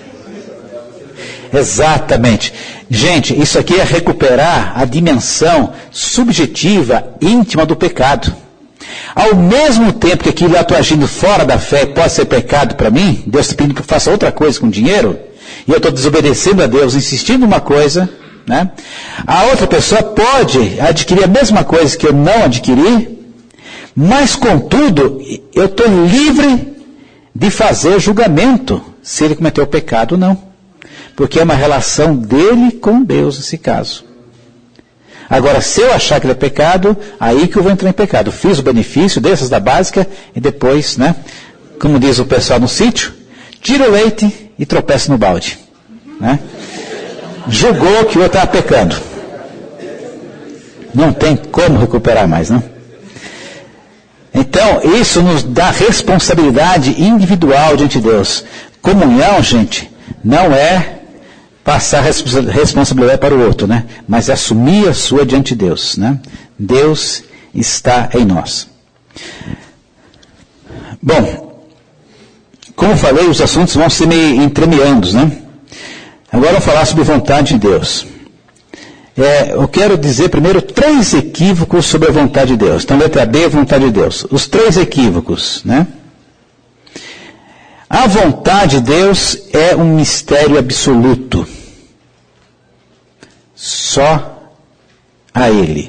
Exatamente. Gente, isso aqui é recuperar a dimensão subjetiva, íntima do pecado. Ao mesmo tempo que aquilo eu estou agindo fora da fé pode ser pecado para mim, Deus está pedindo que eu faça outra coisa com dinheiro, e eu estou desobedecendo a Deus, insistindo em uma coisa, né? A outra pessoa pode adquirir a mesma coisa que eu não adquiri, mas contudo, eu estou livre de fazer julgamento se ele cometeu pecado ou não. Porque é uma relação dele com Deus nesse caso. Agora, se eu achar que ele é pecado, aí que eu vou entrar em pecado. Fiz o benefício, dessas da básica, e depois, né, como diz o pessoal no sítio, tira o leite e tropeça no balde. Né? Julgou que o outro estava pecando. Não tem como recuperar mais, não? Então, isso nos dá responsabilidade individual diante de Deus. Comunhão, gente, não é passar a responsabilidade para o outro, né? Mas é assumir a sua diante de Deus, né? Deus está em nós. Bom, como falei, os assuntos vão ser meio entremeados, né? Agora vamos falar sobre vontade de Deus. É, eu quero dizer primeiro três equívocos sobre a vontade de Deus. Então, letra B, vontade de Deus. Os três equívocos, né? A vontade de Deus é um mistério absoluto. Só a Ele.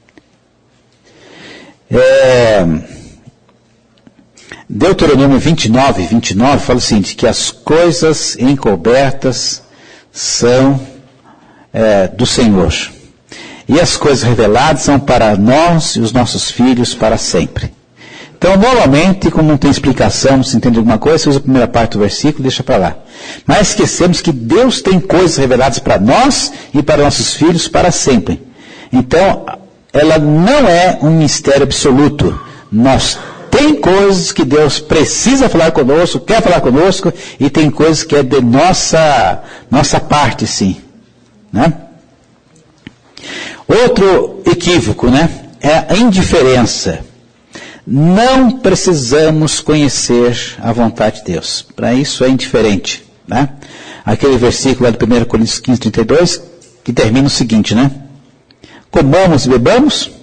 É, Deuteronômio vinte e nove, vinte e nove fala o seguinte, que as coisas encobertas são é, do Senhor. E as coisas reveladas são para nós e os nossos filhos para sempre. Então, normalmente, como não tem explicação, não se entende alguma coisa, você usa a primeira parte do versículo e deixa para lá. Mas esquecemos que Deus tem coisas reveladas para nós e para nossos filhos para sempre. Então, ela não é um mistério absoluto. Nós tem coisas que Deus precisa falar conosco, quer falar conosco, e tem coisas que é de nossa, nossa parte, sim. Né? Outro equívoco, né, é a indiferença. Não precisamos conhecer a vontade de Deus. Para isso é indiferente. Né? Aquele versículo lá de primeira Coríntios quinze, trinta e dois, que termina o seguinte, né? Comamos e bebamos,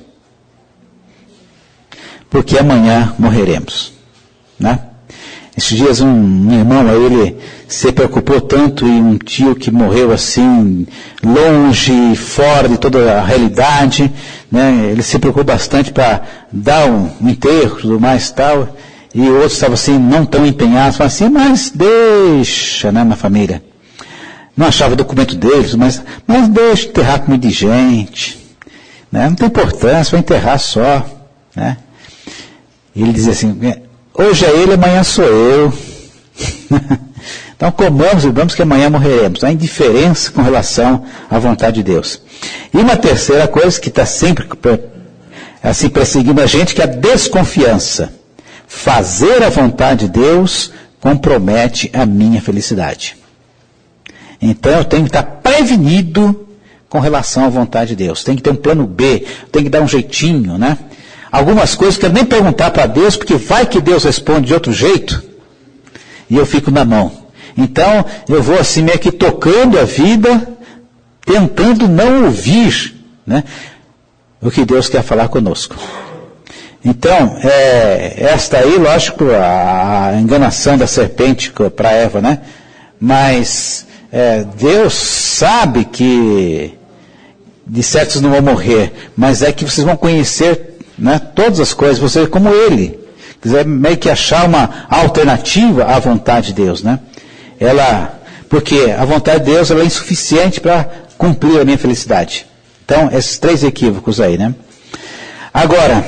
porque amanhã morreremos. Né? Esses dias um, um irmão, ele se preocupou tanto em um tio que morreu assim, longe, fora de toda a realidade, né? Ele se preocupou bastante para dar um, um enterro, tudo mais tal, e o outro estava assim, não tão empenhado, falava assim, mas deixa, né, na família. Não achava o documento deles, mas, mas deixa enterrar com muita gente, né? Não tem importância, vai enterrar só, né? E ele dizia assim, hoje é ele, amanhã sou eu. Então comamos e bebamos que amanhã morreremos. A indiferença com relação à vontade de Deus. E uma terceira coisa que está sempre assim perseguindo a gente, que é a desconfiança. Fazer a vontade de Deus compromete a minha felicidade. Então eu tenho que estar prevenido com relação à vontade de Deus. Tem que ter um plano B, tem que dar um jeitinho, né? Algumas coisas eu quero nem perguntar para Deus, porque vai que Deus responde de outro jeito, e eu fico na mão. Então, eu vou assim meio que tocando a vida, tentando não ouvir, né, o que Deus quer falar conosco. Então, é, esta aí, lógico, a, a enganação da serpente para Eva, né? Mas é, Deus sabe que de certo vocês não vão morrer, mas é que vocês vão conhecer, né, todas as coisas, você como Ele. Quiser meio que achar uma alternativa à vontade de Deus, né? Ela, porque a vontade de Deus ela é insuficiente para cumprir a minha felicidade. Então, esses três equívocos aí, né? Agora,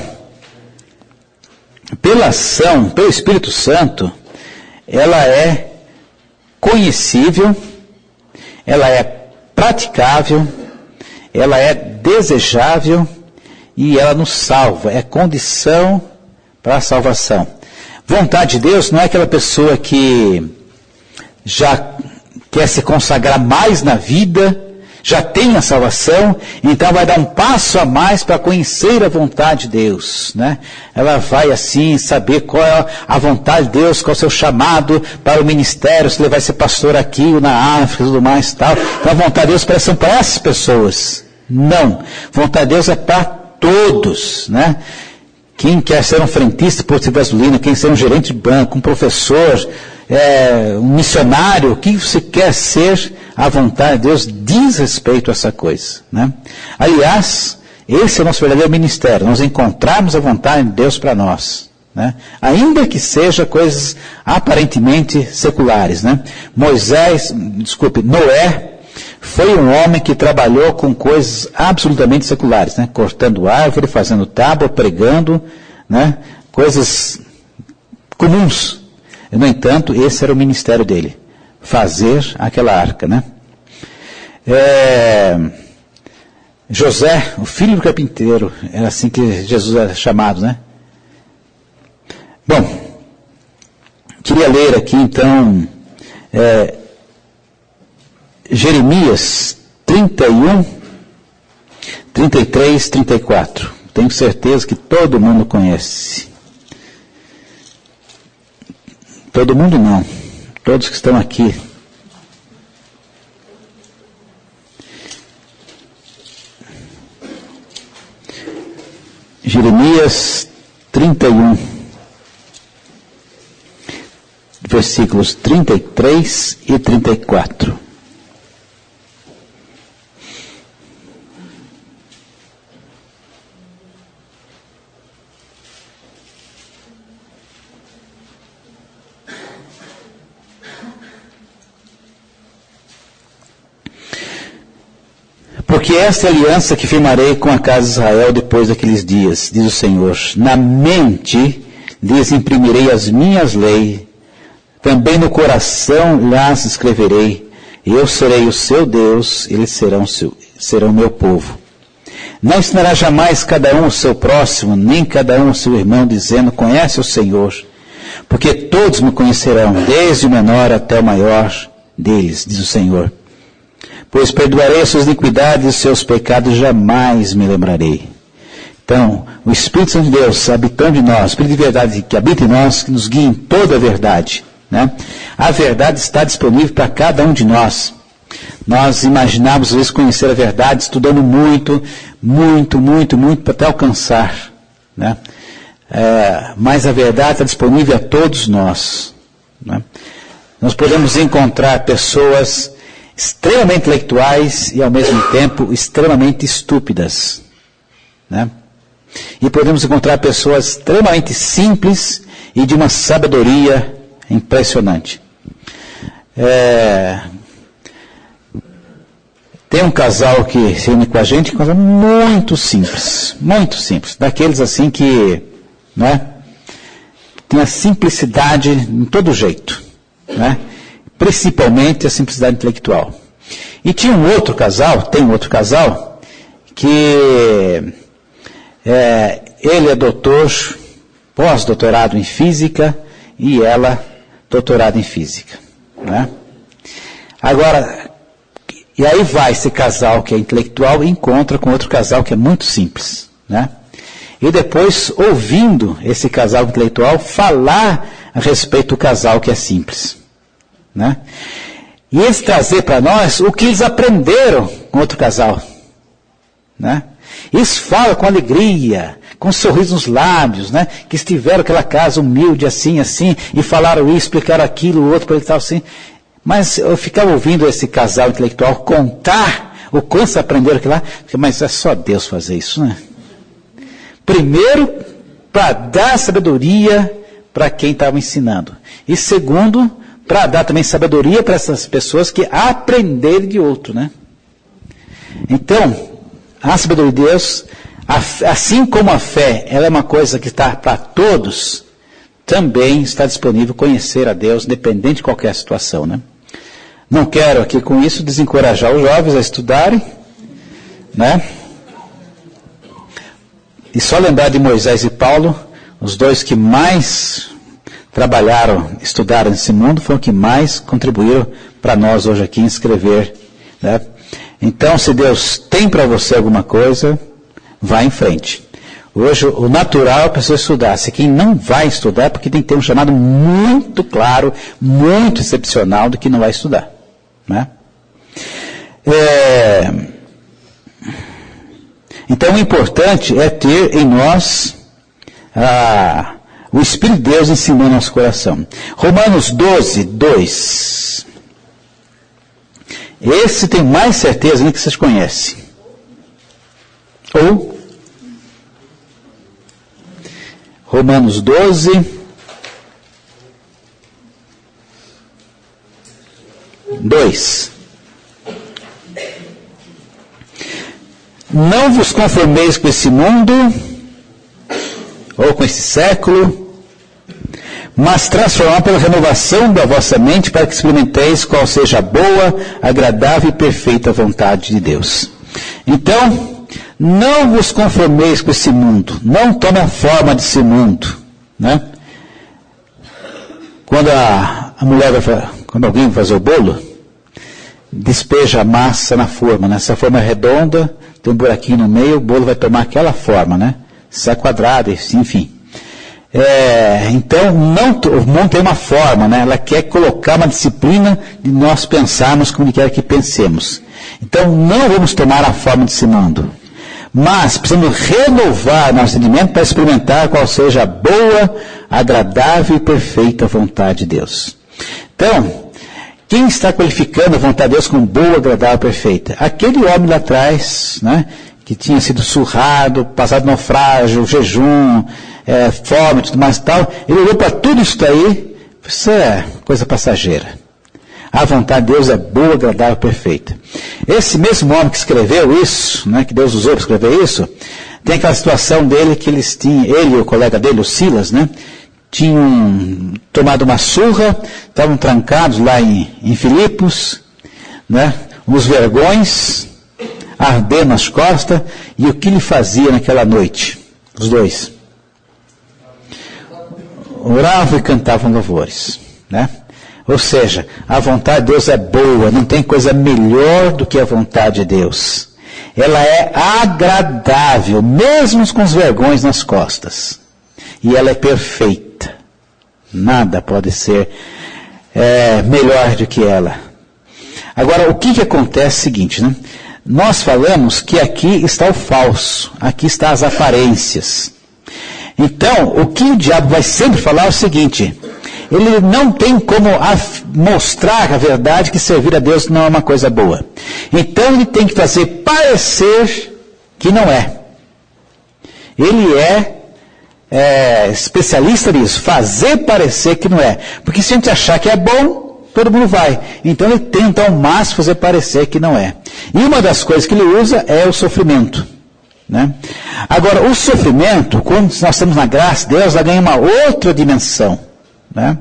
pela ação, pelo Espírito Santo, ela é conhecível, ela é praticável, ela é desejável e ela nos salva. É condição para a salvação. Vontade de Deus não é aquela pessoa que já quer se consagrar mais na vida, já tem a salvação, então vai dar um passo a mais para conhecer a vontade de Deus, né? Ela vai assim saber qual é a vontade de Deus, qual é o seu chamado para o ministério, se ele vai ser pastor aqui ou na África e tudo mais tal. Então a vontade de Deus parece para essas pessoas. Não. Vontade de Deus é para todos, né? Quem quer ser um frentista de posto de gasolina, quem quer ser um gerente de banco, um professor, é, um missionário, o que você quer ser, a vontade de Deus diz respeito a essa coisa, né? Aliás, esse é o nosso verdadeiro ministério, nós encontrarmos a vontade de Deus para nós, né? Ainda que seja coisas aparentemente seculares, né? Moisés, desculpe, Noé, foi um homem que trabalhou com coisas absolutamente seculares, né? Cortando árvore, fazendo tábua, pregando, né? Coisas comuns. No entanto, esse era o ministério dele, fazer aquela arca, né? É, José, o filho do carpinteiro, era assim que Jesus era chamado, né? Bom, queria ler aqui então, é, Jeremias trinta e um, trinta e três, trinta e quatro. Tenho certeza que todo mundo conhece. Todo mundo não. Todos que estão aqui. Jeremias trinta e um, versículos trinta e três e trinta e quatro. Porque esta é a aliança que firmarei com a casa de Israel depois daqueles dias, diz o Senhor. Na mente lhes imprimirei as minhas leis, também no coração las escreverei. Eu serei o seu Deus, eles serão seu, serão meu povo. Não ensinará jamais cada um o seu próximo, nem cada um o seu irmão, dizendo, conhece o Senhor. Porque todos me conhecerão, desde o menor até o maior deles, diz o Senhor. Pois perdoarei as suas iniquidades e os seus pecados, jamais me lembrarei. Então, o Espírito Santo de Deus, habitando em nós, o Espírito de verdade que habita em nós, que nos guia em toda a verdade, né? A verdade está disponível para cada um de nós. Nós imaginamos, às vezes, conhecer a verdade, estudando muito, muito, muito, muito, para até alcançar, né? É, mas a verdade está disponível a todos nós, né? Nós podemos encontrar pessoas extremamente intelectuais e, ao mesmo tempo, extremamente estúpidas, né? E podemos encontrar pessoas extremamente simples e de uma sabedoria impressionante. É... Tem um casal que se une com a gente, um casal muito simples, muito simples, daqueles assim que, né, tem a simplicidade em todo jeito, né? Principalmente a simplicidade intelectual. E tinha um outro casal, tem um outro casal, que é, ele é doutor, pós-doutorado em física, e ela doutorado em física, né? Agora, e aí vai esse casal que é intelectual e encontra com outro casal que é muito simples, né? E depois, ouvindo esse casal intelectual falar a respeito do casal que é simples, né? E eles trazer para nós o que eles aprenderam com outro casal, né? Eles falam com alegria, com um sorriso nos lábios, né? Que estiveram aquela casa humilde assim, assim, e falaram isso, explicaram aquilo, o outro para ele tal assim. Mas eu ficava ouvindo esse casal intelectual contar o quanto eles aprenderam aquilo lá, mas é só Deus fazer isso, né? Primeiro, para dar sabedoria para quem estava ensinando. E segundo, para dar também sabedoria para essas pessoas que aprenderam de outro, né? Então, a sabedoria de Deus, assim como a fé, ela é uma coisa que está para todos, também está disponível conhecer a Deus, independente de qualquer situação, né? Não quero aqui com isso desencorajar os jovens a estudarem, né? E só lembrar de Moisés e Paulo, os dois que mais trabalharam, estudaram nesse mundo, foram os que mais contribuíram para nós hoje aqui em escrever, né? Então, se Deus tem para você alguma coisa, vá em frente. Hoje, o natural é a pessoa estudar. Se quem não vai estudar, é porque tem que ter um chamado muito claro, muito excepcional do que não vai estudar, né? É... Então, o importante é ter em nós a, o Espírito de Deus ensinando nosso coração. Romanos doze, dois. Esse tem mais certeza nem que vocês conhecem. Ou Romanos doze, dois. Não vos conformeis com esse mundo, ou com esse século, mas transformar pela renovação da vossa mente, para que experimenteis qual seja a boa, agradável e perfeita vontade de Deus. Então, não vos conformeis com esse mundo, não tome a forma desse mundo, né? Quando a, a mulher vai, quando alguém vai fazer o bolo, despeja a massa na forma, né? Se a forma é redonda, tem um buraquinho no meio, o bolo vai tomar aquela forma, né? Se é quadrado, enfim. É, então, não, o mundo tem uma forma, né? Ela quer colocar uma disciplina de nós pensarmos como quer que pensemos. Então, não vamos tomar a forma desse mundo. Mas precisamos renovar nosso entendimento para experimentar qual seja a boa, agradável e perfeita vontade de Deus. Então, quem está qualificando a vontade de Deus como boa, agradável e perfeita? Aquele homem lá atrás, né, que tinha sido surrado, passado naufrágio, jejum, é, fome, tudo mais e tal, ele olhou para tudo isso daí, isso é coisa passageira. A vontade de Deus é boa, agradável e perfeita. Esse mesmo homem que escreveu isso, né, que Deus usou para escrever isso, tem aquela situação dele que eles tinham, ele e o colega dele, o Silas, né, tinham tomado uma surra, estavam trancados lá em, em Filipos, né, os vergões, ardendo nas costas, e o que ele fazia naquela noite? Os dois oravam e cantavam louvores, né? Ou seja, a vontade de Deus é boa, não tem coisa melhor do que a vontade de Deus. Ela é agradável, mesmo com os vergões nas costas. E ela é perfeita. Nada pode ser é, melhor do que ela. Agora, o que, que acontece é o seguinte, né? Nós falamos que aqui está o falso, aqui está as aparências. Então, o que o diabo vai sempre falar é o seguinte: ele não tem como mostrar a verdade que servir a Deus não é uma coisa boa. Então ele tem que fazer parecer que não é. Ele é, é especialista nisso, fazer parecer que não é. Porque se a gente achar que é bom, todo mundo vai. Então ele tenta ao máximo fazer parecer que não é. E uma das coisas que ele usa é o sofrimento, né? Agora, o sofrimento, quando nós estamos na graça de Deus, ela ganha uma outra dimensão, né?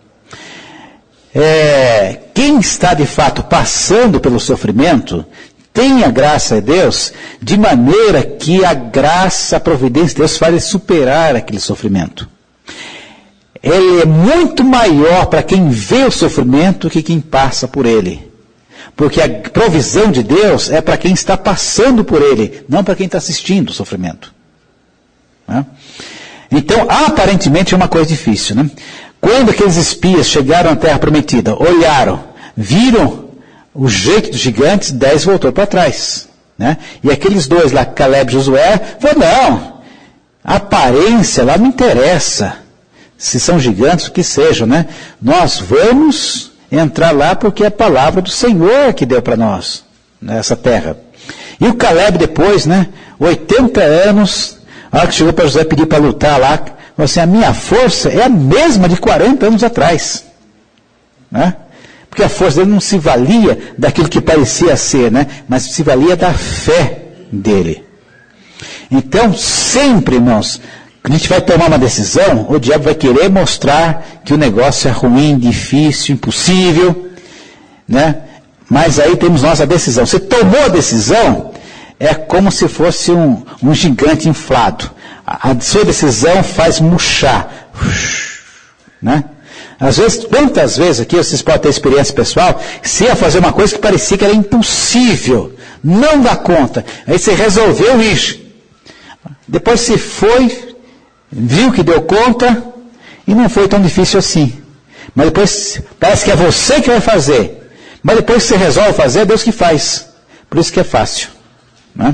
É, quem está de fato passando pelo sofrimento tem a graça de Deus, de maneira que a graça, a providência de Deus faz ele superar aquele sofrimento. Ele é muito maior para quem vê o sofrimento que quem passa por ele. Porque a provisão de Deus é para quem está passando por ele, não para quem está assistindo o sofrimento, né? Então, aparentemente é uma coisa difícil, né? Quando aqueles espias chegaram à Terra Prometida, olharam, viram o jeito dos gigantes, dez voltou para trás, né? E aqueles dois lá, Caleb e Josué, falaram, não, a aparência lá não interessa, se são gigantes, o que sejam, né? Nós vamos entrar lá porque é a palavra do Senhor que deu para nós, nessa terra. E o Caleb depois, né, oitenta anos, a hora que chegou para Josué pedir para lutar lá, falou assim, a minha força é a mesma de quarenta anos atrás, né? Porque a força dele não se valia daquilo que parecia ser, né, mas se valia da fé dele. Então, sempre, irmãos, quando a gente vai tomar uma decisão, o diabo vai querer mostrar que o negócio é ruim, difícil, impossível, né? Mas aí temos nós a decisão. Você tomou a decisão, é como se fosse um, um gigante inflado. a sua decisão faz murchar. Né? Às vezes, quantas vezes aqui, vocês podem ter experiência pessoal, se ia fazer uma coisa que parecia que era impossível, não dá conta, aí você resolveu ir. Depois você foi, viu que deu conta, e não foi tão difícil assim. Mas depois, parece que é você que vai fazer. Mas depois que você resolve fazer, é Deus que faz. Por isso que é fácil. Né?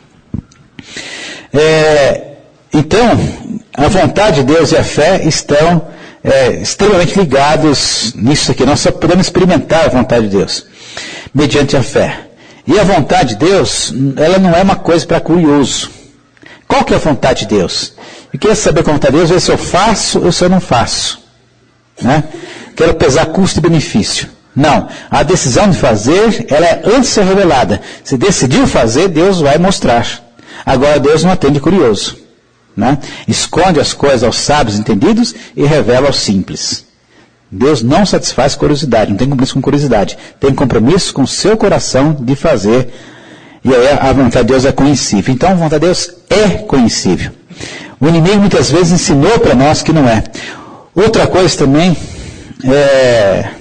É, então, a vontade de Deus e a fé estão é, extremamente ligados nisso aqui. Nós só podemos experimentar a vontade de Deus, mediante a fé. E a vontade de Deus, ela não é uma coisa para curioso. Qual que é a vontade de Deus? Eu queria saber qual é a vontade de Deus, ver se eu faço ou se eu não faço. Né? Quero pesar custo e benefício. Não, a decisão de fazer, ela é antes de ser revelada. Se decidiu fazer, Deus vai mostrar. Agora Deus não atende curioso. Né? Esconde as coisas aos sábios entendidos e revela aos simples. Deus não satisfaz curiosidade, não tem compromisso com curiosidade. Tem compromisso com o seu coração de fazer. E aí a vontade de Deus é conhecível. Então a vontade de Deus é conhecível. O inimigo muitas vezes ensinou para nós que não é. Outra coisa também, é...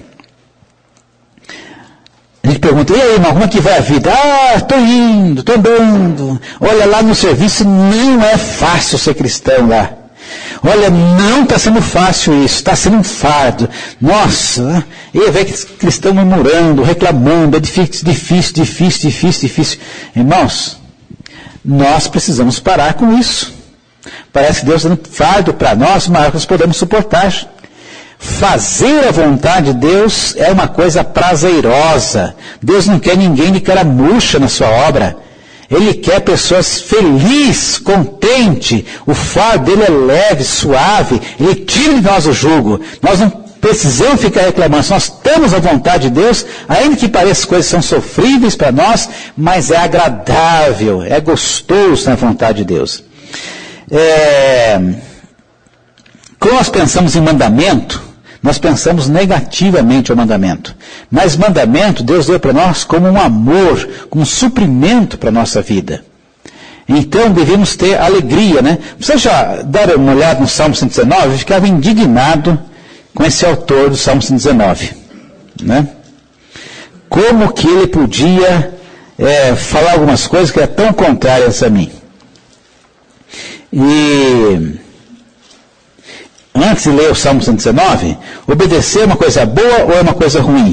a gente pergunta, e aí, irmão, como é que vai a vida? Ah, estou indo, estou andando. Olha, lá no serviço não é fácil ser cristão lá. Olha, não está sendo fácil isso, está sendo um fardo. Nossa, e aí vem cristão murmurando, reclamando, é difícil, difícil, difícil, difícil, difícil. Irmãos, nós precisamos parar com isso. Parece que Deus está dando fardo para nós, mas nós podemos suportar. Fazer a vontade de Deus é uma coisa prazerosa. Deus não quer ninguém de cara murcha na sua obra. Ele quer pessoas felizes, contentes. O fardo dele é leve, suave. Ele tira de nós o jugo. Nós não precisamos ficar reclamando. Se nós temos a vontade de Deus, ainda que pareça que coisas são sofríveis para nós, mas é agradável, é gostoso na vontade de Deus. É... Quando nós pensamos em mandamento, nós pensamos negativamente ao mandamento. Mas mandamento Deus deu para nós como um amor, como um suprimento para a nossa vida. Então devemos ter alegria, né? Você já dar uma olhada no Salmo cento e dezenove? Eu ficava indignado com esse autor do Salmo cento e dezenove. Né? Como que ele podia é, falar algumas coisas que eram tão contrárias a mim? E... antes de ler o Salmo cento e dezenove, obedecer é uma coisa boa ou é uma coisa ruim?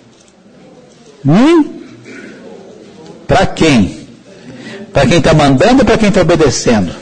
Hum? Para quem? Para quem está mandando ou para quem está obedecendo?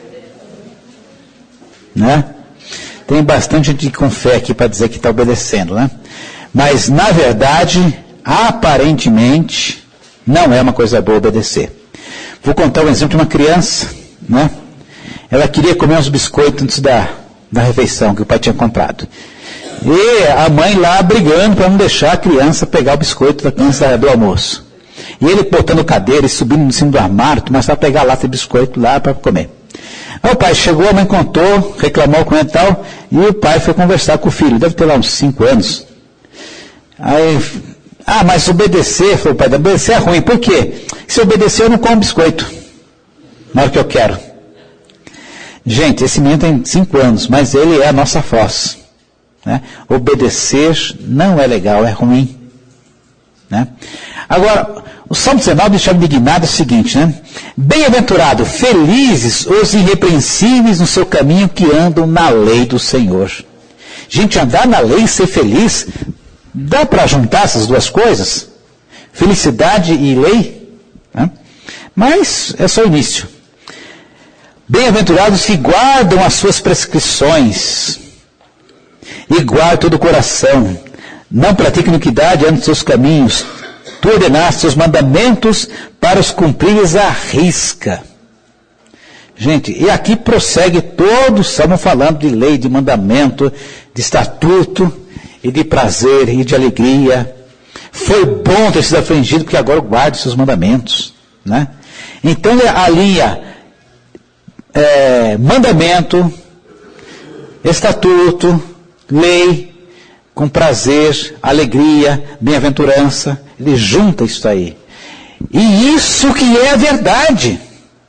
Né? Tem bastante gente com fé aqui para dizer que está obedecendo, né? Mas, na verdade, aparentemente, não é uma coisa boa obedecer. Vou contar um exemplo de uma criança, né? Ela queria comer uns biscoitos antes da... da refeição que o pai tinha comprado. E a mãe lá brigando para não deixar a criança pegar o biscoito da criança do almoço. E ele botando cadeira e subindo em cima do armário, começava a pegar lá esse biscoito lá para comer. Aí o pai chegou, a mãe contou, reclamou com ele e tal, e o pai foi conversar com o filho, deve ter lá uns cinco anos. Aí, ah, mas obedecer, falou o pai, obedecer é ruim, por quê? Se obedecer eu não como biscoito, na hora que eu quero. Gente, esse menino tem cinco anos, mas ele é a nossa voz. Né? Obedecer não é legal, é ruim. Né? Agora, o Salmo dezenove deixa indignado o seguinte, né? Bem-aventurado, felizes os irrepreensíveis no seu caminho que andam na lei do Senhor. Gente, andar na lei e ser feliz, dá para juntar essas duas coisas? Felicidade e lei? Né? Mas é só o início. Bem-aventurados que guardam as suas prescrições e guardam todo o coração. Não praticam iniquidade ante seus caminhos. Tu ordenaste seus mandamentos para os cumprires à risca. Gente, e aqui prossegue todo o salmo falando de lei, de mandamento, de estatuto e de prazer e de alegria. Foi bom ter sido afligido porque agora guarda os seus mandamentos. Né? Então a linha... É, mandamento, estatuto, lei, com prazer, alegria, bem-aventurança, ele junta isso aí. E isso que é a verdade.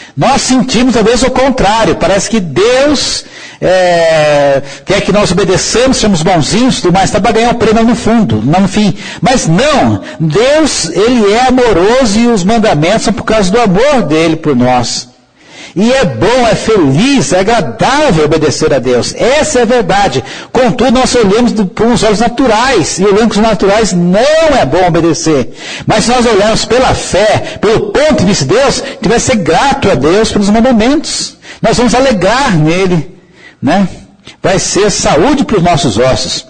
Nós sentimos, talvez, o contrário. Parece que Deus é, quer que nós obedeçamos, sejamos bonzinhos e tudo mais, tá, para ganhar o prêmio no fundo, não no fim. Mas não, Deus, Ele é amoroso e os mandamentos são por causa do amor dEle por nós. E é bom, é feliz, é agradável obedecer a Deus. Essa é a verdade. Contudo, nós olhamos por uns olhos naturais. E olhando com os naturais, não é bom obedecer. Mas se nós olharmos pela fé, pelo ponto de vista de Deus, a gente vai ser grato a Deus pelos mandamentos. Nós vamos alegar nele, né? Vai ser saúde para os nossos ossos.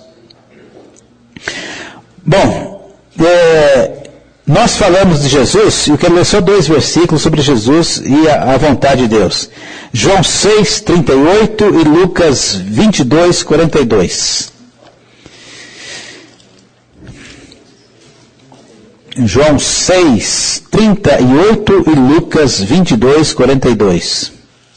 Bom, é... nós falamos de Jesus, e eu quero ler só dois versículos sobre Jesus e a, a vontade de Deus. João seis, trinta e oito e Lucas vinte e dois, quarenta e dois. João seis, trinta e oito e Lucas vinte e dois, quarenta e dois.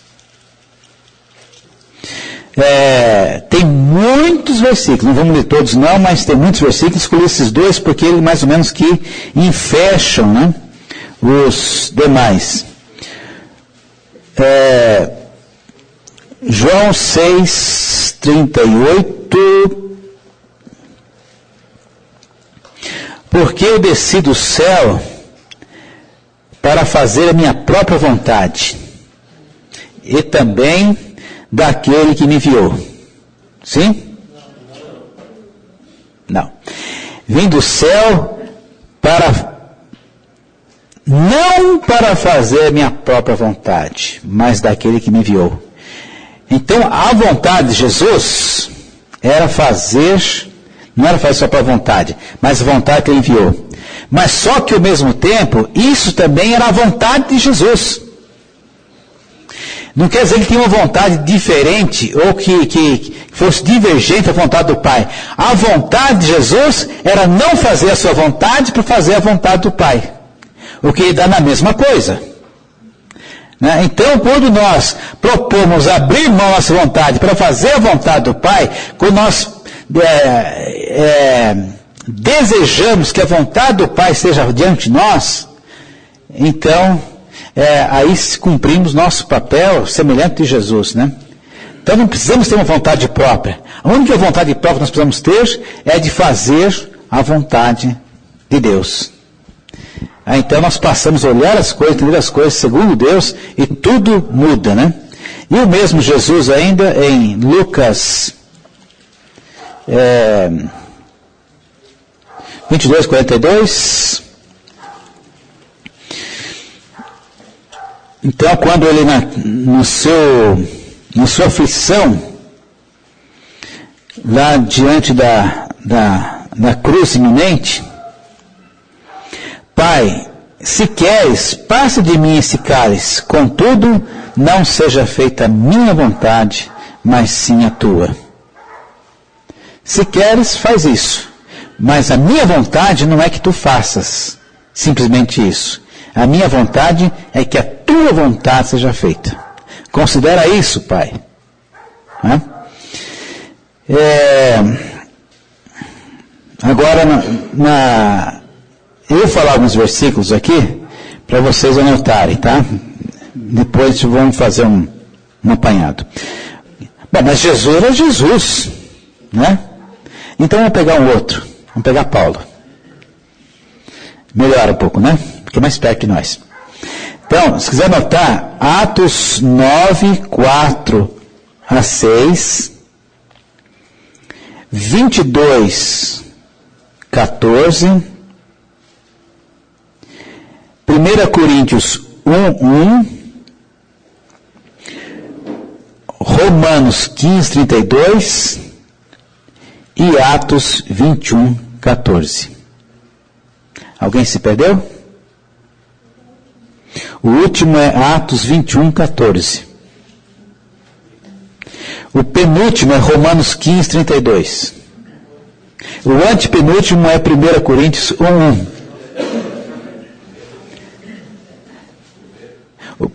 É, tem muitos versículos, não vamos ler todos não, mas tem muitos versículos, escolhi esses dois porque eles mais ou menos que enfecham, né, os demais. É, João seis, trinta e oito. Porque eu desci do céu para fazer a minha própria vontade, e também daquele que me enviou. Sim? Não. Vim do céu para, não para fazer a minha própria vontade, mas daquele que me enviou. Então, a vontade de Jesus era fazer, não era fazer só para a vontade, mas a vontade que ele enviou. Mas só que ao mesmo tempo, isso também era a vontade de Jesus. Não quer dizer que ele tinha uma vontade diferente ou que, que fosse divergente da vontade do Pai. A vontade de Jesus era não fazer a sua vontade para fazer a vontade do Pai. O que dá na mesma coisa. Né? Então, quando nós propomos abrir mão da nossa vontade para fazer a vontade do Pai, quando nós é, é, desejamos que a vontade do Pai esteja diante de nós, então... É, aí cumprimos nosso papel semelhante de Jesus, né? Então não precisamos ter uma vontade própria. A única vontade própria que nós precisamos ter é de fazer a vontade de Deus. Ah, então nós passamos a olhar as coisas, entender as coisas segundo Deus e tudo muda, né? E o mesmo Jesus ainda em Lucas é, vinte e dois, quarenta e dois... Então, quando ele, na, no seu, na sua aflição, lá diante da, da, da cruz iminente, Pai, se queres, passa de mim esse cálice, contudo, não seja feita a minha vontade, mas sim a tua. Se queres, faz isso, mas a minha vontade não é que tu faças simplesmente isso. A minha vontade é que a tua vontade seja feita. Considera isso, Pai. Né? É, agora, na, na, eu vou falar alguns versículos aqui, para vocês anotarem, tá? Depois vamos fazer um, um apanhado. Bom, mas Jesus era Jesus, né? Então vamos pegar um outro. Vamos pegar Paulo. Melhora um pouco, né? Fica mais perto que nós. Então, se quiser anotar, Atos nove, quatro a seis, vinte e dois, quatorze, primeira Coríntios um, um, Romanos quinze, trinta e dois e Atos vinte e um, quatorze. Alguém se perdeu? O último é Atos vinte e um, quatorze. O penúltimo é Romanos quinze, trinta e dois. O antepenúltimo é primeira Coríntios um, um. O,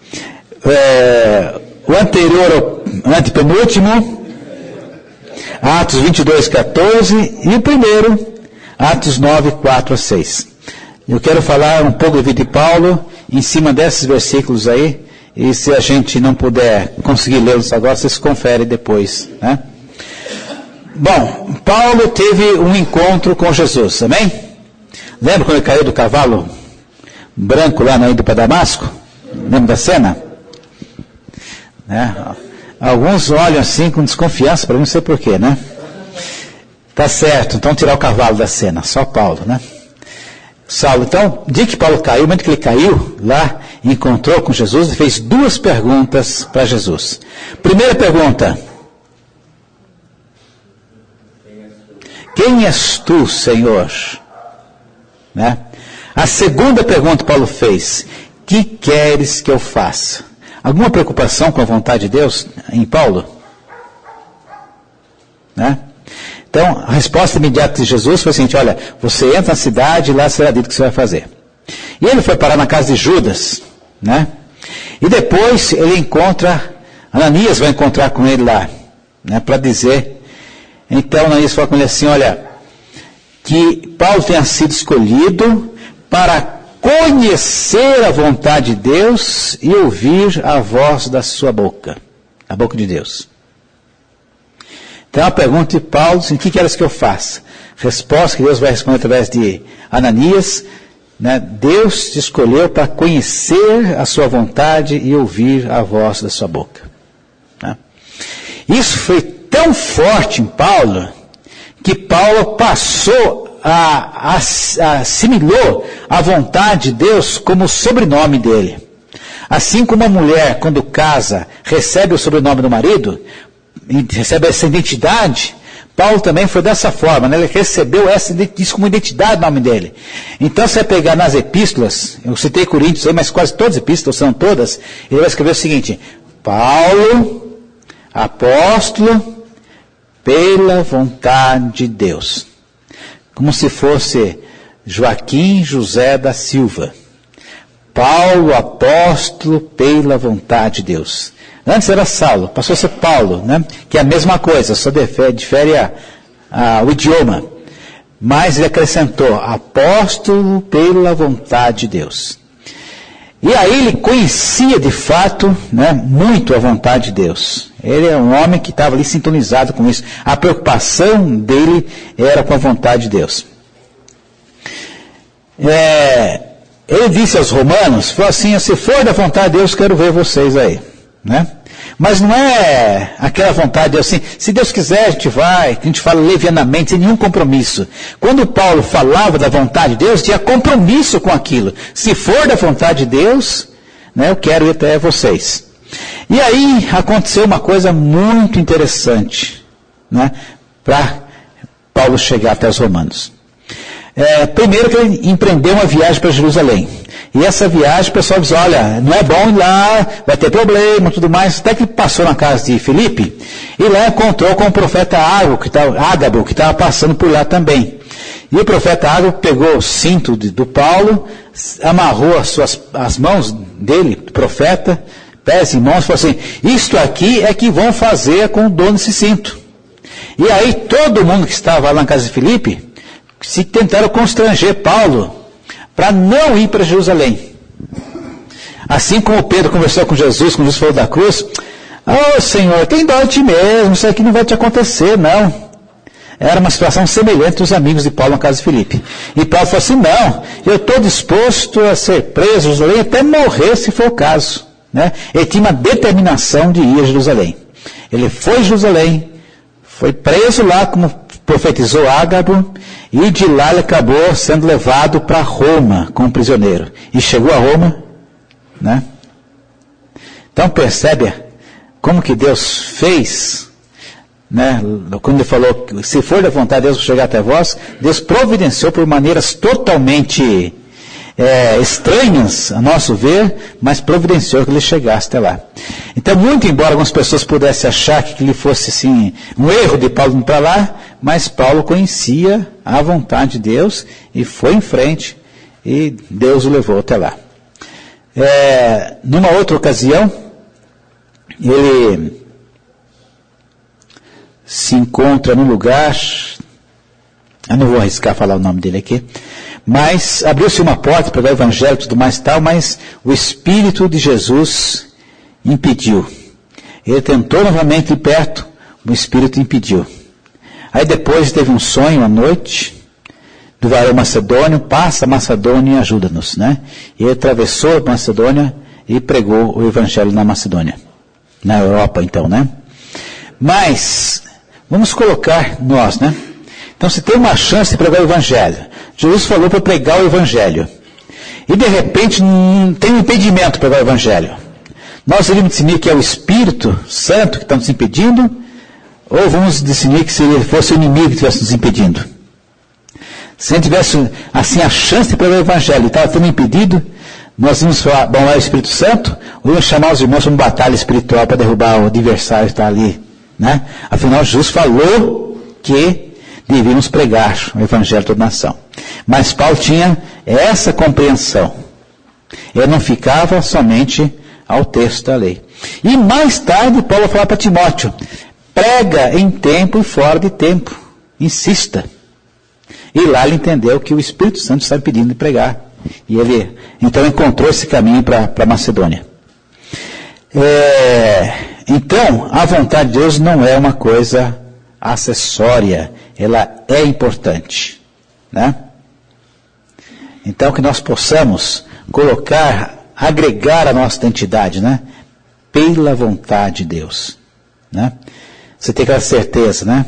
é, o anterior, o antepenúltimo, Atos vinte e dois, quatorze. E o primeiro, Atos nove, quatro a seis. Eu quero falar um pouco da vida de Paulo em cima desses versículos aí, e se a gente não puder conseguir lê-los agora, vocês conferem depois, né? Bom, Paulo teve um encontro com Jesus, amém? Lembra quando ele caiu do cavalo branco lá na ida para Damasco? Lembra da cena? Né? Alguns olham assim com desconfiança, para mim não sei porquê, né? Tá certo, então tirar o cavalo da cena, só Paulo, né? Saulo, então, dia que Paulo caiu, no momento que ele caiu lá, encontrou com Jesus, ele fez duas perguntas para Jesus. Primeira pergunta: quem és tu, Senhor? Né? A segunda pergunta que Paulo fez: que queres que eu faça? Alguma preocupação com a vontade de Deus em Paulo? Né? Então, a resposta imediata de Jesus foi a seguinte: olha, você entra na cidade e lá será dito o que você vai fazer. E ele foi parar na casa de Judas, né? E depois ele encontra, Ananias vai encontrar com ele lá, né, para dizer. Então Ananias fala com ele assim: olha, que Paulo tenha sido escolhido para conhecer a vontade de Deus e ouvir a voz da sua boca, a boca de Deus. Então a pergunta de Paulo, assim, o que queres que eu faça? Resposta que Deus vai responder através de Ananias, né? Deus te escolheu para conhecer a sua vontade e ouvir a voz da sua boca. Né? Isso foi tão forte em Paulo, que Paulo passou a, a, a assimilou a vontade de Deus como o sobrenome dele. Assim como uma mulher, quando casa, recebe o sobrenome do marido, recebe essa identidade, Paulo também foi dessa forma, né? Ele recebeu essa, isso como identidade no nome dele. Então, você vai pegar nas epístolas, eu citei Coríntios aí, mas quase todas as epístolas são todas, ele vai escrever o seguinte: Paulo, apóstolo, pela vontade de Deus. Como se fosse Joaquim José da Silva. Paulo, apóstolo, pela vontade de Deus. Antes era Saulo, passou a ser Paulo, né? Que é a mesma coisa, só difere, difere a, a, o idioma. Mas ele acrescentou, apóstolo pela vontade de Deus. E aí ele conhecia de fato, né, muito a vontade de Deus. Ele é um homem que estava ali sintonizado com isso. A preocupação dele era com a vontade de Deus. É, ele disse aos romanos, falou assim: se for da vontade de Deus, quero ver vocês aí. Né? Mas não é aquela vontade de Deus assim, se Deus quiser a gente vai, que a gente fala levianamente, sem nenhum compromisso. Quando Paulo falava da vontade de Deus, tinha compromisso com aquilo. Se for da vontade de Deus, né, eu quero ir até vocês. E aí aconteceu uma coisa muito interessante, né, para Paulo chegar até os romanos. É, primeiro que ele empreendeu uma viagem para Jerusalém. E essa viagem, o pessoal diz, olha, não é bom ir lá, vai ter problema, tudo mais. Até que ele passou na casa de Filipe, e lá encontrou com o profeta Ágabo, que estava, Ágabo, que estava passando por lá também. E o profeta Ágabo pegou o cinto de, do Paulo, amarrou as, suas, as mãos dele, profeta, pés e mãos, e falou assim: isto aqui é que vão fazer com o dono desse cinto. E aí todo mundo que estava lá na casa de Filipe, se tentaram constranger Paulo para não ir para Jerusalém. Assim como Pedro conversou com Jesus, quando Jesus falou da cruz: oh Senhor, tem dó de ti mesmo, isso aqui não vai te acontecer, não. Era uma situação semelhante dos amigos de Paulo na casa de Filipe. E Paulo falou assim: não, eu estou disposto a ser preso a Jerusalém até morrer, se for o caso. Né? Ele tinha uma determinação de ir a Jerusalém. Ele foi a Jerusalém, foi preso lá, como profetizou Ágabo, e de lá ele acabou sendo levado para Roma como prisioneiro. E chegou a Roma, né? Então percebe como que Deus fez, né? Quando ele falou que se for da vontade de Deus chegar até vós, Deus providenciou por maneiras totalmente é, estranhas, a nosso ver, mas providenciou que ele chegasse até lá. Então, muito embora algumas pessoas pudessem achar que ele fosse assim, um erro de Paulo ir para lá, mas Paulo conhecia a vontade de Deus e foi em frente e Deus o levou até lá. É, numa outra ocasião, ele se encontra num lugar, eu não vou arriscar falar o nome dele aqui, mas abriu-se uma porta para dar o evangelho e tudo mais e tal, mas o Espírito de Jesus impediu. Ele tentou novamente ir perto, o Espírito impediu. Aí depois teve um sonho à noite, do varão macedônio, passa a Macedônia e ajuda-nos, né? E ele atravessou a Macedônia e pregou o Evangelho na Macedônia. Na Europa, então, né? Mas, vamos colocar nós, né? Então, se tem uma chance de pregar o Evangelho, Jesus falou para pregar o Evangelho. E, de repente, não tem um impedimento para pregar o Evangelho. Nós iríamos definir que é o Espírito Santo que está nos impedindo, ou vamos definir que se ele fosse o inimigo que estivesse nos impedindo? Se a gente tivesse, assim, a chance de pregar o Evangelho e estava tendo impedido, nós íamos falar, bom, lá é o Espírito Santo, ou íamos chamar os irmãos para uma batalha espiritual para derrubar o adversário que está ali, né? Afinal, Jesus falou que devíamos pregar o Evangelho a toda nação. Mas Paulo tinha essa compreensão. Ele não ficava somente ao texto da lei. E mais tarde, Paulo falava para Timóteo, prega em tempo e fora de tempo. Insista. E lá ele entendeu que o Espírito Santo estava pedindo de pregar. E ele, então, encontrou esse caminho para a Macedônia. É, então, a vontade de Deus não é uma coisa acessória. Ela é importante. Né? Então, que nós possamos colocar, agregar a nossa identidade, né? Pela vontade de Deus. Né? Você tem aquela certeza, né?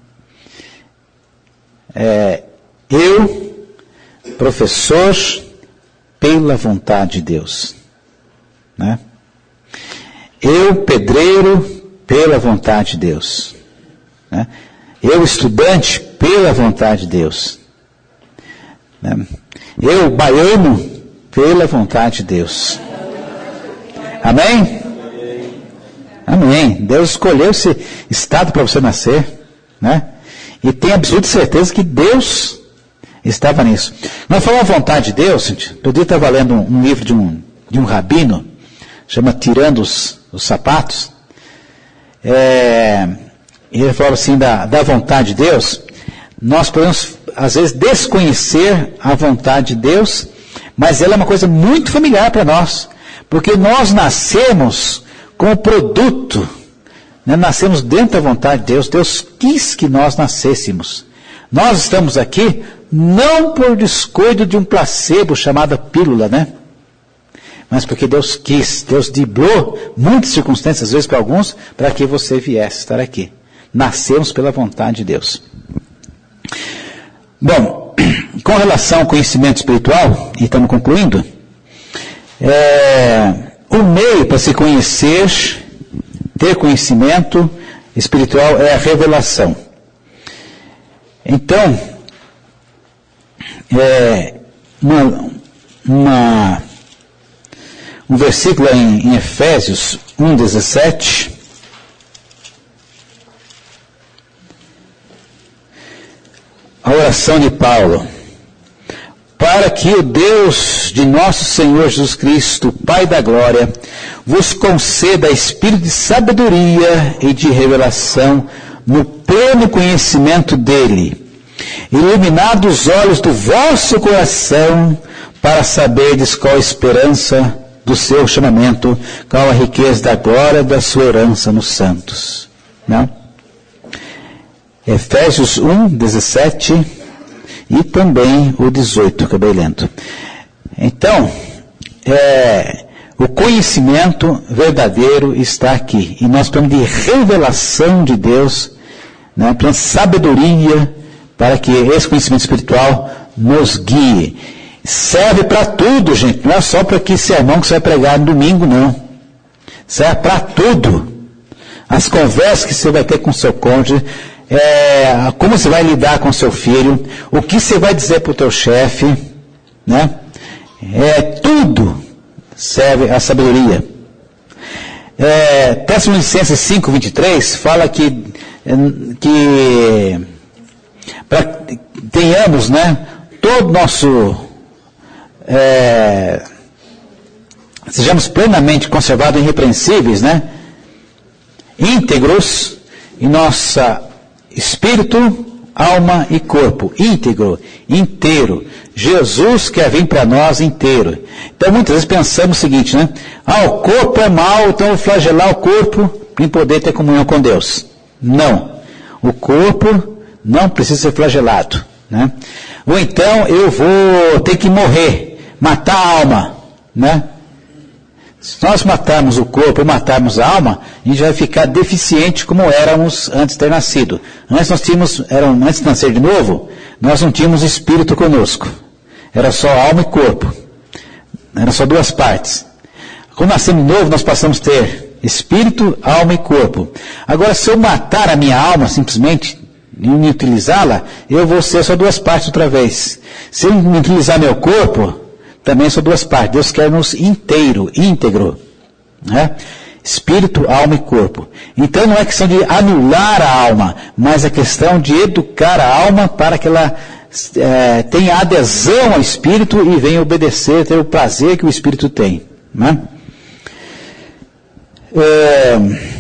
É, eu, professor, pela vontade de Deus. Né? Eu, pedreiro, pela vontade de Deus. Né? Eu, estudante, pela vontade de Deus. Né? Eu, baiano, pela vontade de Deus. Amém? Amém. Deus escolheu esse estado para você nascer, né? E tem absoluta certeza que Deus estava nisso. Nós falamos a vontade de Deus, gente. Outro dia eu estava lendo um, um livro de um, de um rabino, chama Tirando os, os Sapatos. É, e ele falava assim, da, da vontade de Deus, nós podemos, às vezes, desconhecer a vontade de Deus, mas ela é uma coisa muito familiar para nós, porque nós nascemos como produto, né? Nascemos dentro da vontade de Deus. Deus quis que nós nascêssemos. Nós estamos aqui não por descuido de um placebo chamado pílula, né? Mas porque Deus quis, Deus driblou muitas circunstâncias, às vezes para alguns, para que você viesse estar aqui. Nascemos pela vontade de Deus. Bom, com relação ao conhecimento espiritual, e estamos concluindo, é, o meio para se conhecer, ter conhecimento espiritual é a revelação. Então, é, uma, uma, um versículo em, em Efésios um, dezessete, a oração de Paulo, para que o Deus de nosso Senhor Jesus Cristo, Pai da Glória, vos conceda espírito de sabedoria e de revelação no pleno conhecimento dele, iluminados os olhos do vosso coração, para saberdes qual a esperança do seu chamamento, qual a riqueza da glória da sua herança nos santos. Não? Efésios um, dezessete e também o dezoito, acabei lendo. Então, é, o conhecimento verdadeiro está aqui. E nós precisamos de revelação de Deus, né, para sabedoria, para que esse conhecimento espiritual nos guie. Serve para tudo, gente. Não é só para que sermão que você vai pregar no domingo, não. Serve para tudo. As conversas que você vai ter com seu cônjuge, é, como você vai lidar com seu filho, o que você vai dizer para o teu chefe, né? É, tudo serve a sabedoria. É, Tessalonicenses cinco, vinte e três fala que, que para tenhamos, né, todo nosso é, sejamos plenamente conservados e irrepreensíveis, né, íntegros em nossa espírito, alma e corpo, íntegro, inteiro, Jesus quer vir para nós inteiro. Então muitas vezes pensamos o seguinte, né? Ah, o corpo é mau, então eu vou flagelar o corpo para poder ter comunhão com Deus. Não. O corpo não precisa ser flagelado, né? Ou então eu vou ter que morrer, matar a alma, né? Se nós matarmos o corpo e matarmos a alma, a gente vai ficar deficiente como éramos antes de ter nascido. Antes nós tínhamos, eram, antes de nascer de novo, nós não tínhamos espírito conosco. Era só alma e corpo. Eram só duas partes. Quando nascemos de novo, nós passamos a ter espírito, alma e corpo. Agora, se eu matar a minha alma simplesmente, e inutilizá-la, eu vou ser só duas partes outra vez. Se eu inutilizar meu corpo, também são duas partes. Deus quer nos inteiro, íntegro, né? Espírito, alma e corpo. Então não é questão de anular a alma, mas é questão de educar a alma para que ela é, tenha adesão ao Espírito e venha obedecer, ter o prazer que o Espírito tem, né? É...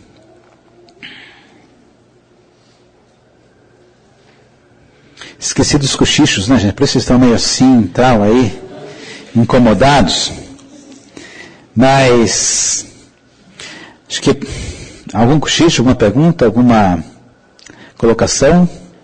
Esqueci dos cochichos, né, gente? Por isso vocês estão meio assim e tal aí, incomodados. Mas, acho que algum cochicho, alguma pergunta, alguma colocação?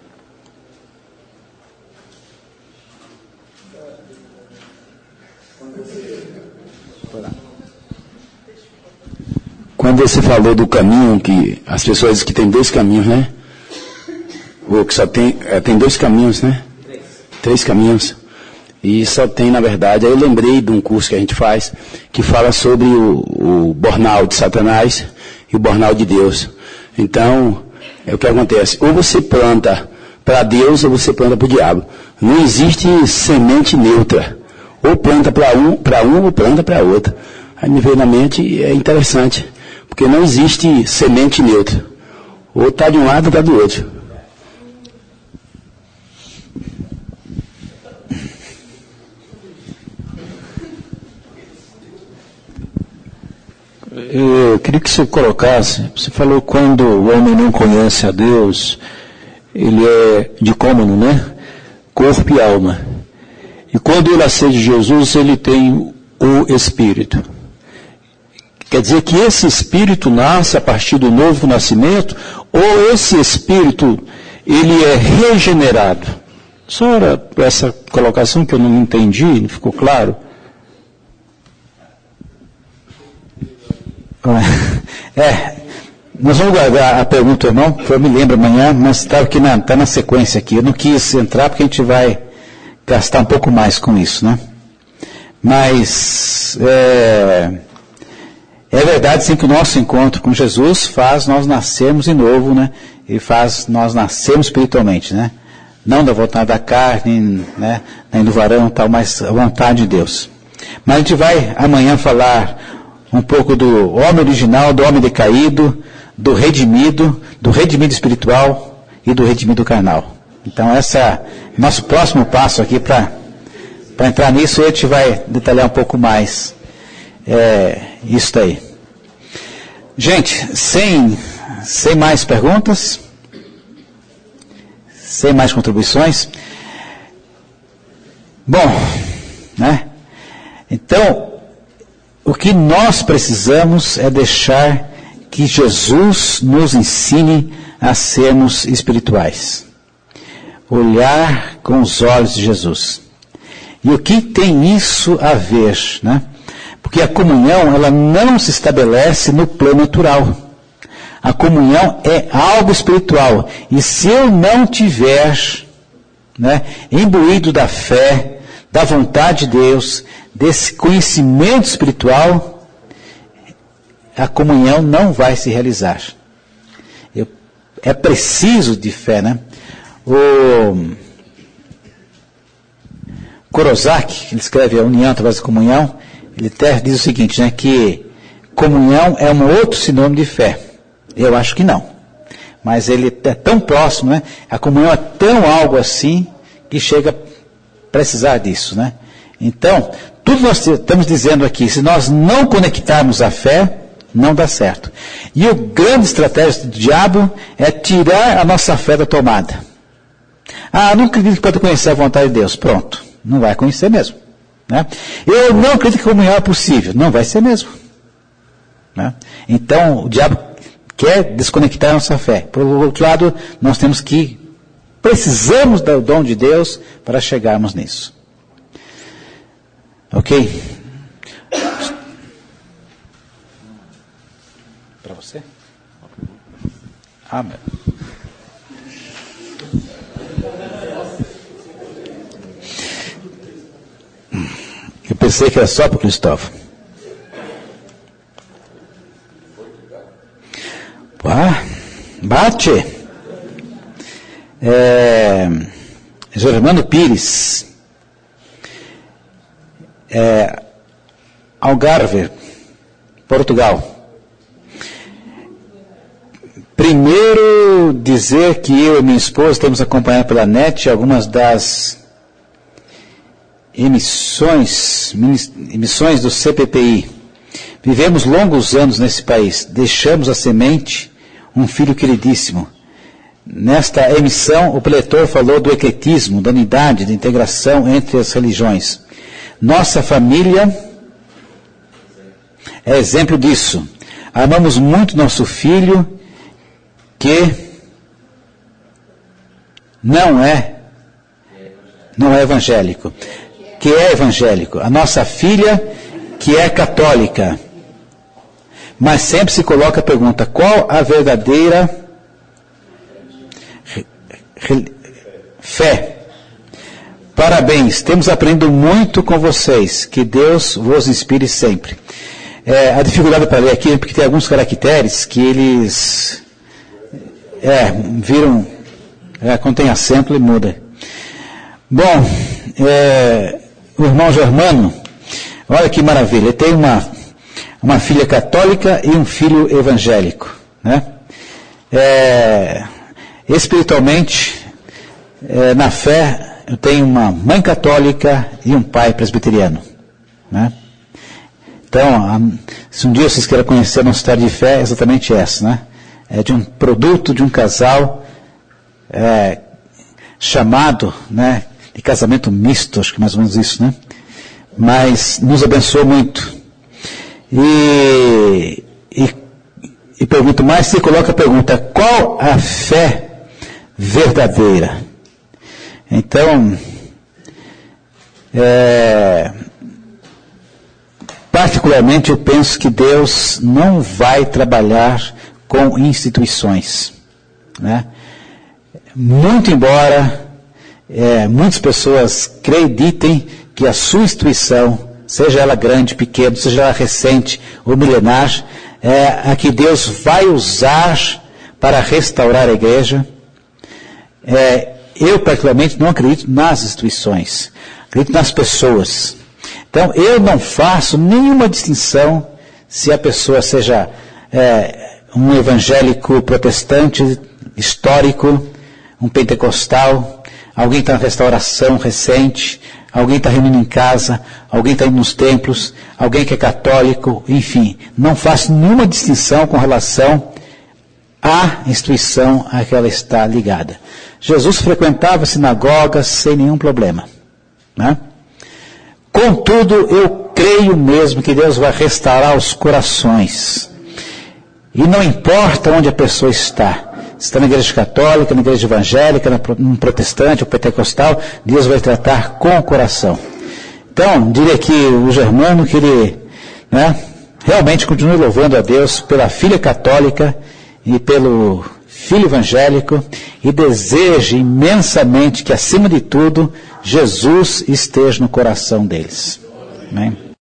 Quando você falou do caminho, que as pessoas dizem que tem dois caminhos, né? Ou que só tem, é, tem dois caminhos, né? Três. Três caminhos. E só tem, na verdade, aí eu lembrei de um curso que a gente faz, que fala sobre o, o burnout de Satanás e o burnout de Deus. Então, é o que acontece. Ou você planta para Deus ou você planta para o diabo. Não existe semente neutra. Ou planta para um, para um ou planta para outro. Aí me veio na mente, é interessante. Porque não existe semente neutra. Ou está de um lado ou está do outro. Eu queria que você colocasse, você falou quando o homem não conhece a Deus, ele é dicômono, né? Corpo e alma. E quando ele acede Jesus, ele tem o Espírito. Quer dizer que esse Espírito nasce a partir do novo nascimento, ou esse Espírito, ele é regenerado? Só era essa colocação que eu não entendi, não ficou claro. É, nós vamos guardar a pergunta, irmão, que eu me lembro amanhã, mas está aqui na, tá na sequência aqui. Eu não quis entrar porque a gente vai gastar um pouco mais com isso, né? Mas é, é verdade sim que o nosso encontro com Jesus faz nós nascermos de novo, né? E faz nós nascermos espiritualmente, né? Não da vontade da carne, né? Nem do varão, tal, mas a vontade de Deus. Mas a gente vai amanhã falar um pouco do homem original, do homem decaído, do redimido, do redimido espiritual e do redimido carnal. Então esse é nosso próximo passo aqui para para entrar nisso, a gente vai detalhar um pouco mais é, isso daí. Gente, sem, sem mais perguntas, sem mais contribuições. Bom, né? Então, o que nós precisamos é deixar que Jesus nos ensine a sermos espirituais. Olhar com os olhos de Jesus. E o que tem isso a ver, né? Porque a comunhão, ela não se estabelece no plano natural. A comunhão é algo espiritual. E se eu não tiver, né, imbuído da fé, da vontade de Deus, desse conhecimento espiritual, a comunhão não vai se realizar. Eu, é preciso de fé, né? O Korosaki, ele escreve a União através da Comunhão, ele até diz o seguinte, né? Que comunhão é um outro sinônimo de fé. Eu acho que não. Mas ele é tão próximo, né? A comunhão é tão algo assim, que chega a precisar disso, né? Então, tudo nós estamos dizendo aqui, se nós não conectarmos a fé, não dá certo. E o grande estratégia do diabo é tirar a nossa fé da tomada. Ah, não acredito que pode conhecer a vontade de Deus. Pronto. Não vai conhecer mesmo. Né? Eu não acredito que a comunhão é possível. Não vai ser mesmo. Né? Então, o diabo quer desconectar a nossa fé. Por outro lado, nós temos que, precisamos do dom de Deus para chegarmos nisso. Ok? Para você? Ah, meu. Eu pensei que era só para o Cristóvão. Ah, bate. É, Germano Pires. É, Algarve, Portugal. Primeiro, dizer que eu e minha esposa temos acompanhado pela net algumas das emissões, emissões do C P P I. Vivemos longos anos nesse país. Deixamos a semente, um filho queridíssimo. Nesta emissão, o preletor falou do ecletismo, da unidade, da integração entre as religiões. Nossa família é exemplo disso. Amamos muito nosso filho, que não é, não é evangélico. Que é evangélico. A nossa filha, que é católica. Mas sempre se coloca a pergunta, qual a verdadeira fé? Parabéns, temos aprendido muito com vocês. Que Deus vos inspire sempre. É, a dificuldade para ler aqui é porque tem alguns caracteres que eles é, viram, é, quando tem acento ele muda. Bom, é, o irmão Germano, olha que maravilha, ele tem uma, uma filha católica e um filho evangélico, né? É, espiritualmente, é, na fé, eu tenho uma mãe católica e um pai presbiteriano, né? Então, se um dia vocês querem conhecer a nossa história de fé, é exatamente essa, né? É de um produto de um casal é, chamado, né, de casamento misto, acho que mais ou menos isso, né? Mas nos abençoou muito. E, e, e pergunto mais, se coloca a pergunta, qual a fé verdadeira? Então, é, particularmente eu penso que Deus não vai trabalhar com instituições, né? Muito embora é, muitas pessoas acreditem que a sua instituição, seja ela grande, pequena, seja ela recente ou milenar, é a que Deus vai usar para restaurar a igreja. É, eu particularmente não acredito nas instituições, acredito nas pessoas. Então eu não faço nenhuma distinção se a pessoa seja é, um evangélico protestante histórico, um pentecostal, alguém está na restauração recente, alguém está reunindo em casa, alguém está indo nos templos, alguém que é católico, enfim, não faço nenhuma distinção com relação à instituição a que ela está ligada. Jesus frequentava sinagogas sem nenhum problema, né? Contudo, eu creio mesmo que Deus vai restaurar os corações. E não importa onde a pessoa está. Se está na igreja católica, na igreja evangélica, no protestante ou pentecostal, Deus vai tratar com o coração. Então, diria aqui o Germano que ele, né, realmente continue louvando a Deus pela filha católica e pelo filho evangélico e deseje imensamente que, acima de tudo, Jesus esteja no coração deles. Amém?